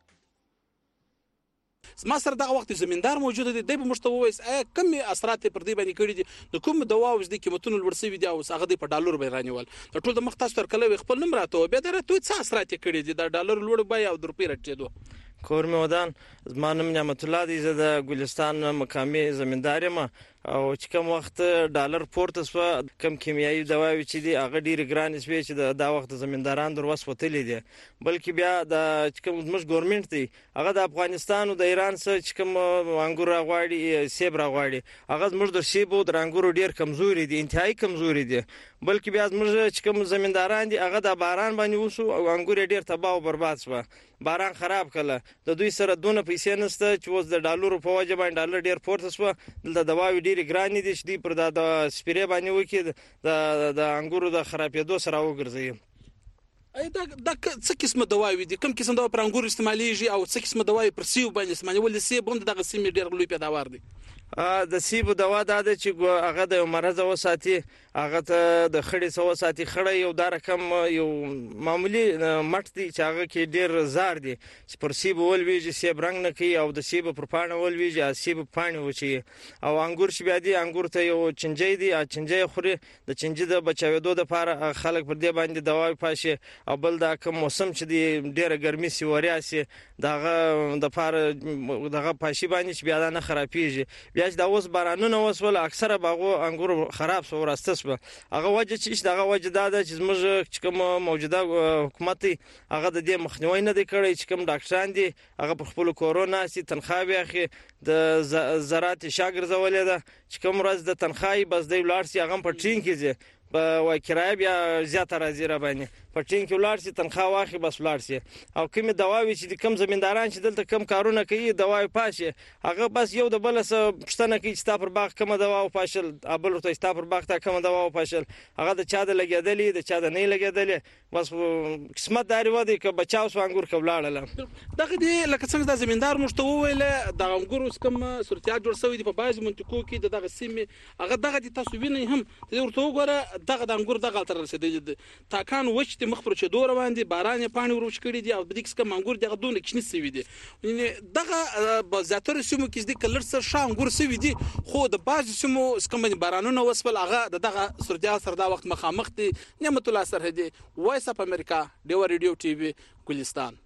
ما سره دغه وخت زمیندار موجود دی د مشته وایس کم اثرات پر دې باندې کړي دي د کوم دوا او د قیمتونو لوړ شوي دي او هغه د په ډالر به رانیول د ټول د مختص تر کله خپل نمبر راته به درته څه اثرات کړي دي د ډالر لوړ بای او د روپی رټېدو. کور مې ودان زما نوم نعمت الله دی، زه د ګلستان مقامي زمیندار یم او چې کوم وخت ډالر پورته سو کم کیمیاوي دواوي چې دي هغه ډېر ګران شوي چې دا وخت زمینداران در وس وتلي دي. بلکې بیا د چې کوم زموږ ګورنمنت دی هغه د افغانستان او د ایران سره چې کوم انګور راغواړي سیب راغواړي هغه زموږ د سیب او د انګورو ډېر کمزوري دي، انتهایی کمزوري دي. بلکې بیا زموږ چې کوم زمینداران دي هغه د باران باندې وسو او انګور ډېر تباہ او برباد شو. باران خراب کله د دوی سره دونه پیسې نشته چې اوس د ډالرو په وجه باندې ډالر ډېر پورته شو. د دواوی ډېر ګران دي چې دی پر د سپری باندې وکي د د انګورو د خرابېدو سره وګرځي. ای دا د څه قسمه دواوی دي؟ کوم قسم دوا پر انګور استعماليږي او څه قسمه دواوی پر سیو باندې استعمالي؟ ولې سیب هم دغه سیمې ډېر لوی پیداوار دي. د سیب دوا دا ده چې هغه د مرزه وساتي، هغه ته د خړې سو ساتي. خړې یو دا رقم یو معمولی مټ دی چې هغه کې ډېر زار دي چې پر سیب ولويږي سیب رنگ نه کوي او د سیب پر پاڼه ولويږي سیب پاڼه وچی. او انګور چې بیا دي انګور ته یو چنجي دي، چنجي خوري د چنجي د بچاوېدو لپاره خلک پر دې باندې دوا پاشي. او بل دا کوم موسم چې دی ډېر ګرمي سی وریا سي دغه د پاره دغه پاشي باندې چې بیا نه خرابېږي. بیا چې دا اوس بارانونه وسول اکثره باغو انګور خراب سو راستس به هغه وجه چې دغه وجه دا ده چې زموږ چې کوم موجوده حکومت هغه د دې مخنیوي نه دی کړی. چې کوم ډاکټران دي هغه په خپل کورونا سي تنخواه اخی د زراعت شاګرځولې ده چې کوم ورځ د تنخواه بس دی ولار سي هغه په ټرین کې ځي په وای کرای بیا زیاته راځي را باندې په ټین کې ولار سي تنخواه واخی بس ولار سي. او کوم دواوی چې کوم زمینداران چې دلته کم کارونه کوي دواوی پاشه هغه بس یو د بل سره پښتنه کوي چې تا پر باغ کوم دوا او پاشل ابل ورته تا پر باغ تا کوم دوا او پاشل هغه د چا د لګیدلې د چا د نه لګیدلې بس قسمت داري ودی ک بچاو سو انګور کبلاړل. دغه دی لکه څنګه د زمیندار مشته ویل د انګور کوم صورتیا جوړ شوی دی په بعض منطقو کې دغه سیمه هغه دغه د تاسو ویني هم ورته وګوره دغه د انګور دغه تر رسیدل تاکان وچ ته مخ پر چې دور باندې باران پانی وروچ کړي دي او د دې کوم انګور دغه دونه کښنی سوي دي. یعنی دغه په زیاتره سیمو کې د کلر سره شان انګور سوي دي خو د بعض سیمو کوم بارانونه وسول هغه دغه صورتیا سره دا وخت مخامخ دي. نعمت الله سرحدي وایس اپ امریکا ډیو ریډیو ټي وي ګلستان.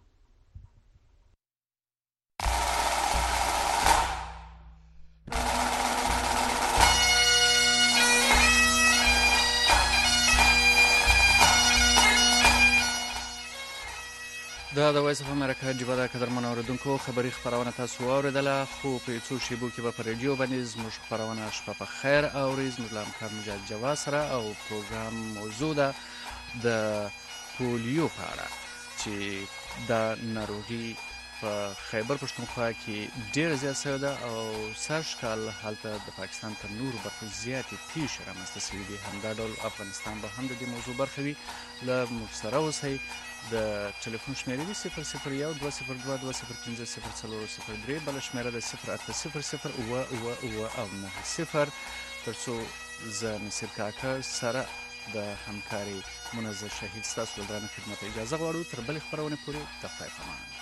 دا د وایس اف امریکا جبه د قدرمن اوریدونکو خبري خبرونه تاسو اوریدله خو په څو شیبو کې به په رادیو باندې زموږ خبرونه شپه په خیر اوري. زموږ لامکار مجاهد جواد سره او پروګرام موضوع ده د پولیو په اړه چې د ناروغي په خیبر پښتونخوا کې ډېر زیات شوی ده او سږ کال هلته د پاکستان تر نورو برخو زیاتې پیښې رامنځته شوي دي. همدا ډول افغانستان به هم د دې موضوع برخه وي. له موږ سره اوسئ. د ټلیفون شمیرې دي صفر صفر یو دوه صفر دوه دوه صفر پنځه صفر څلور صفر درې، بله شمیره ده صفر اته صفر صفر اوه اوه اوه او نهه صفر، تر څو زه نصیر کاکا سره د همکاري منظر شهید ستاسو له درانه خدمت اجازه غواړو. تر بلې خپرونې پورې د خدای په امان.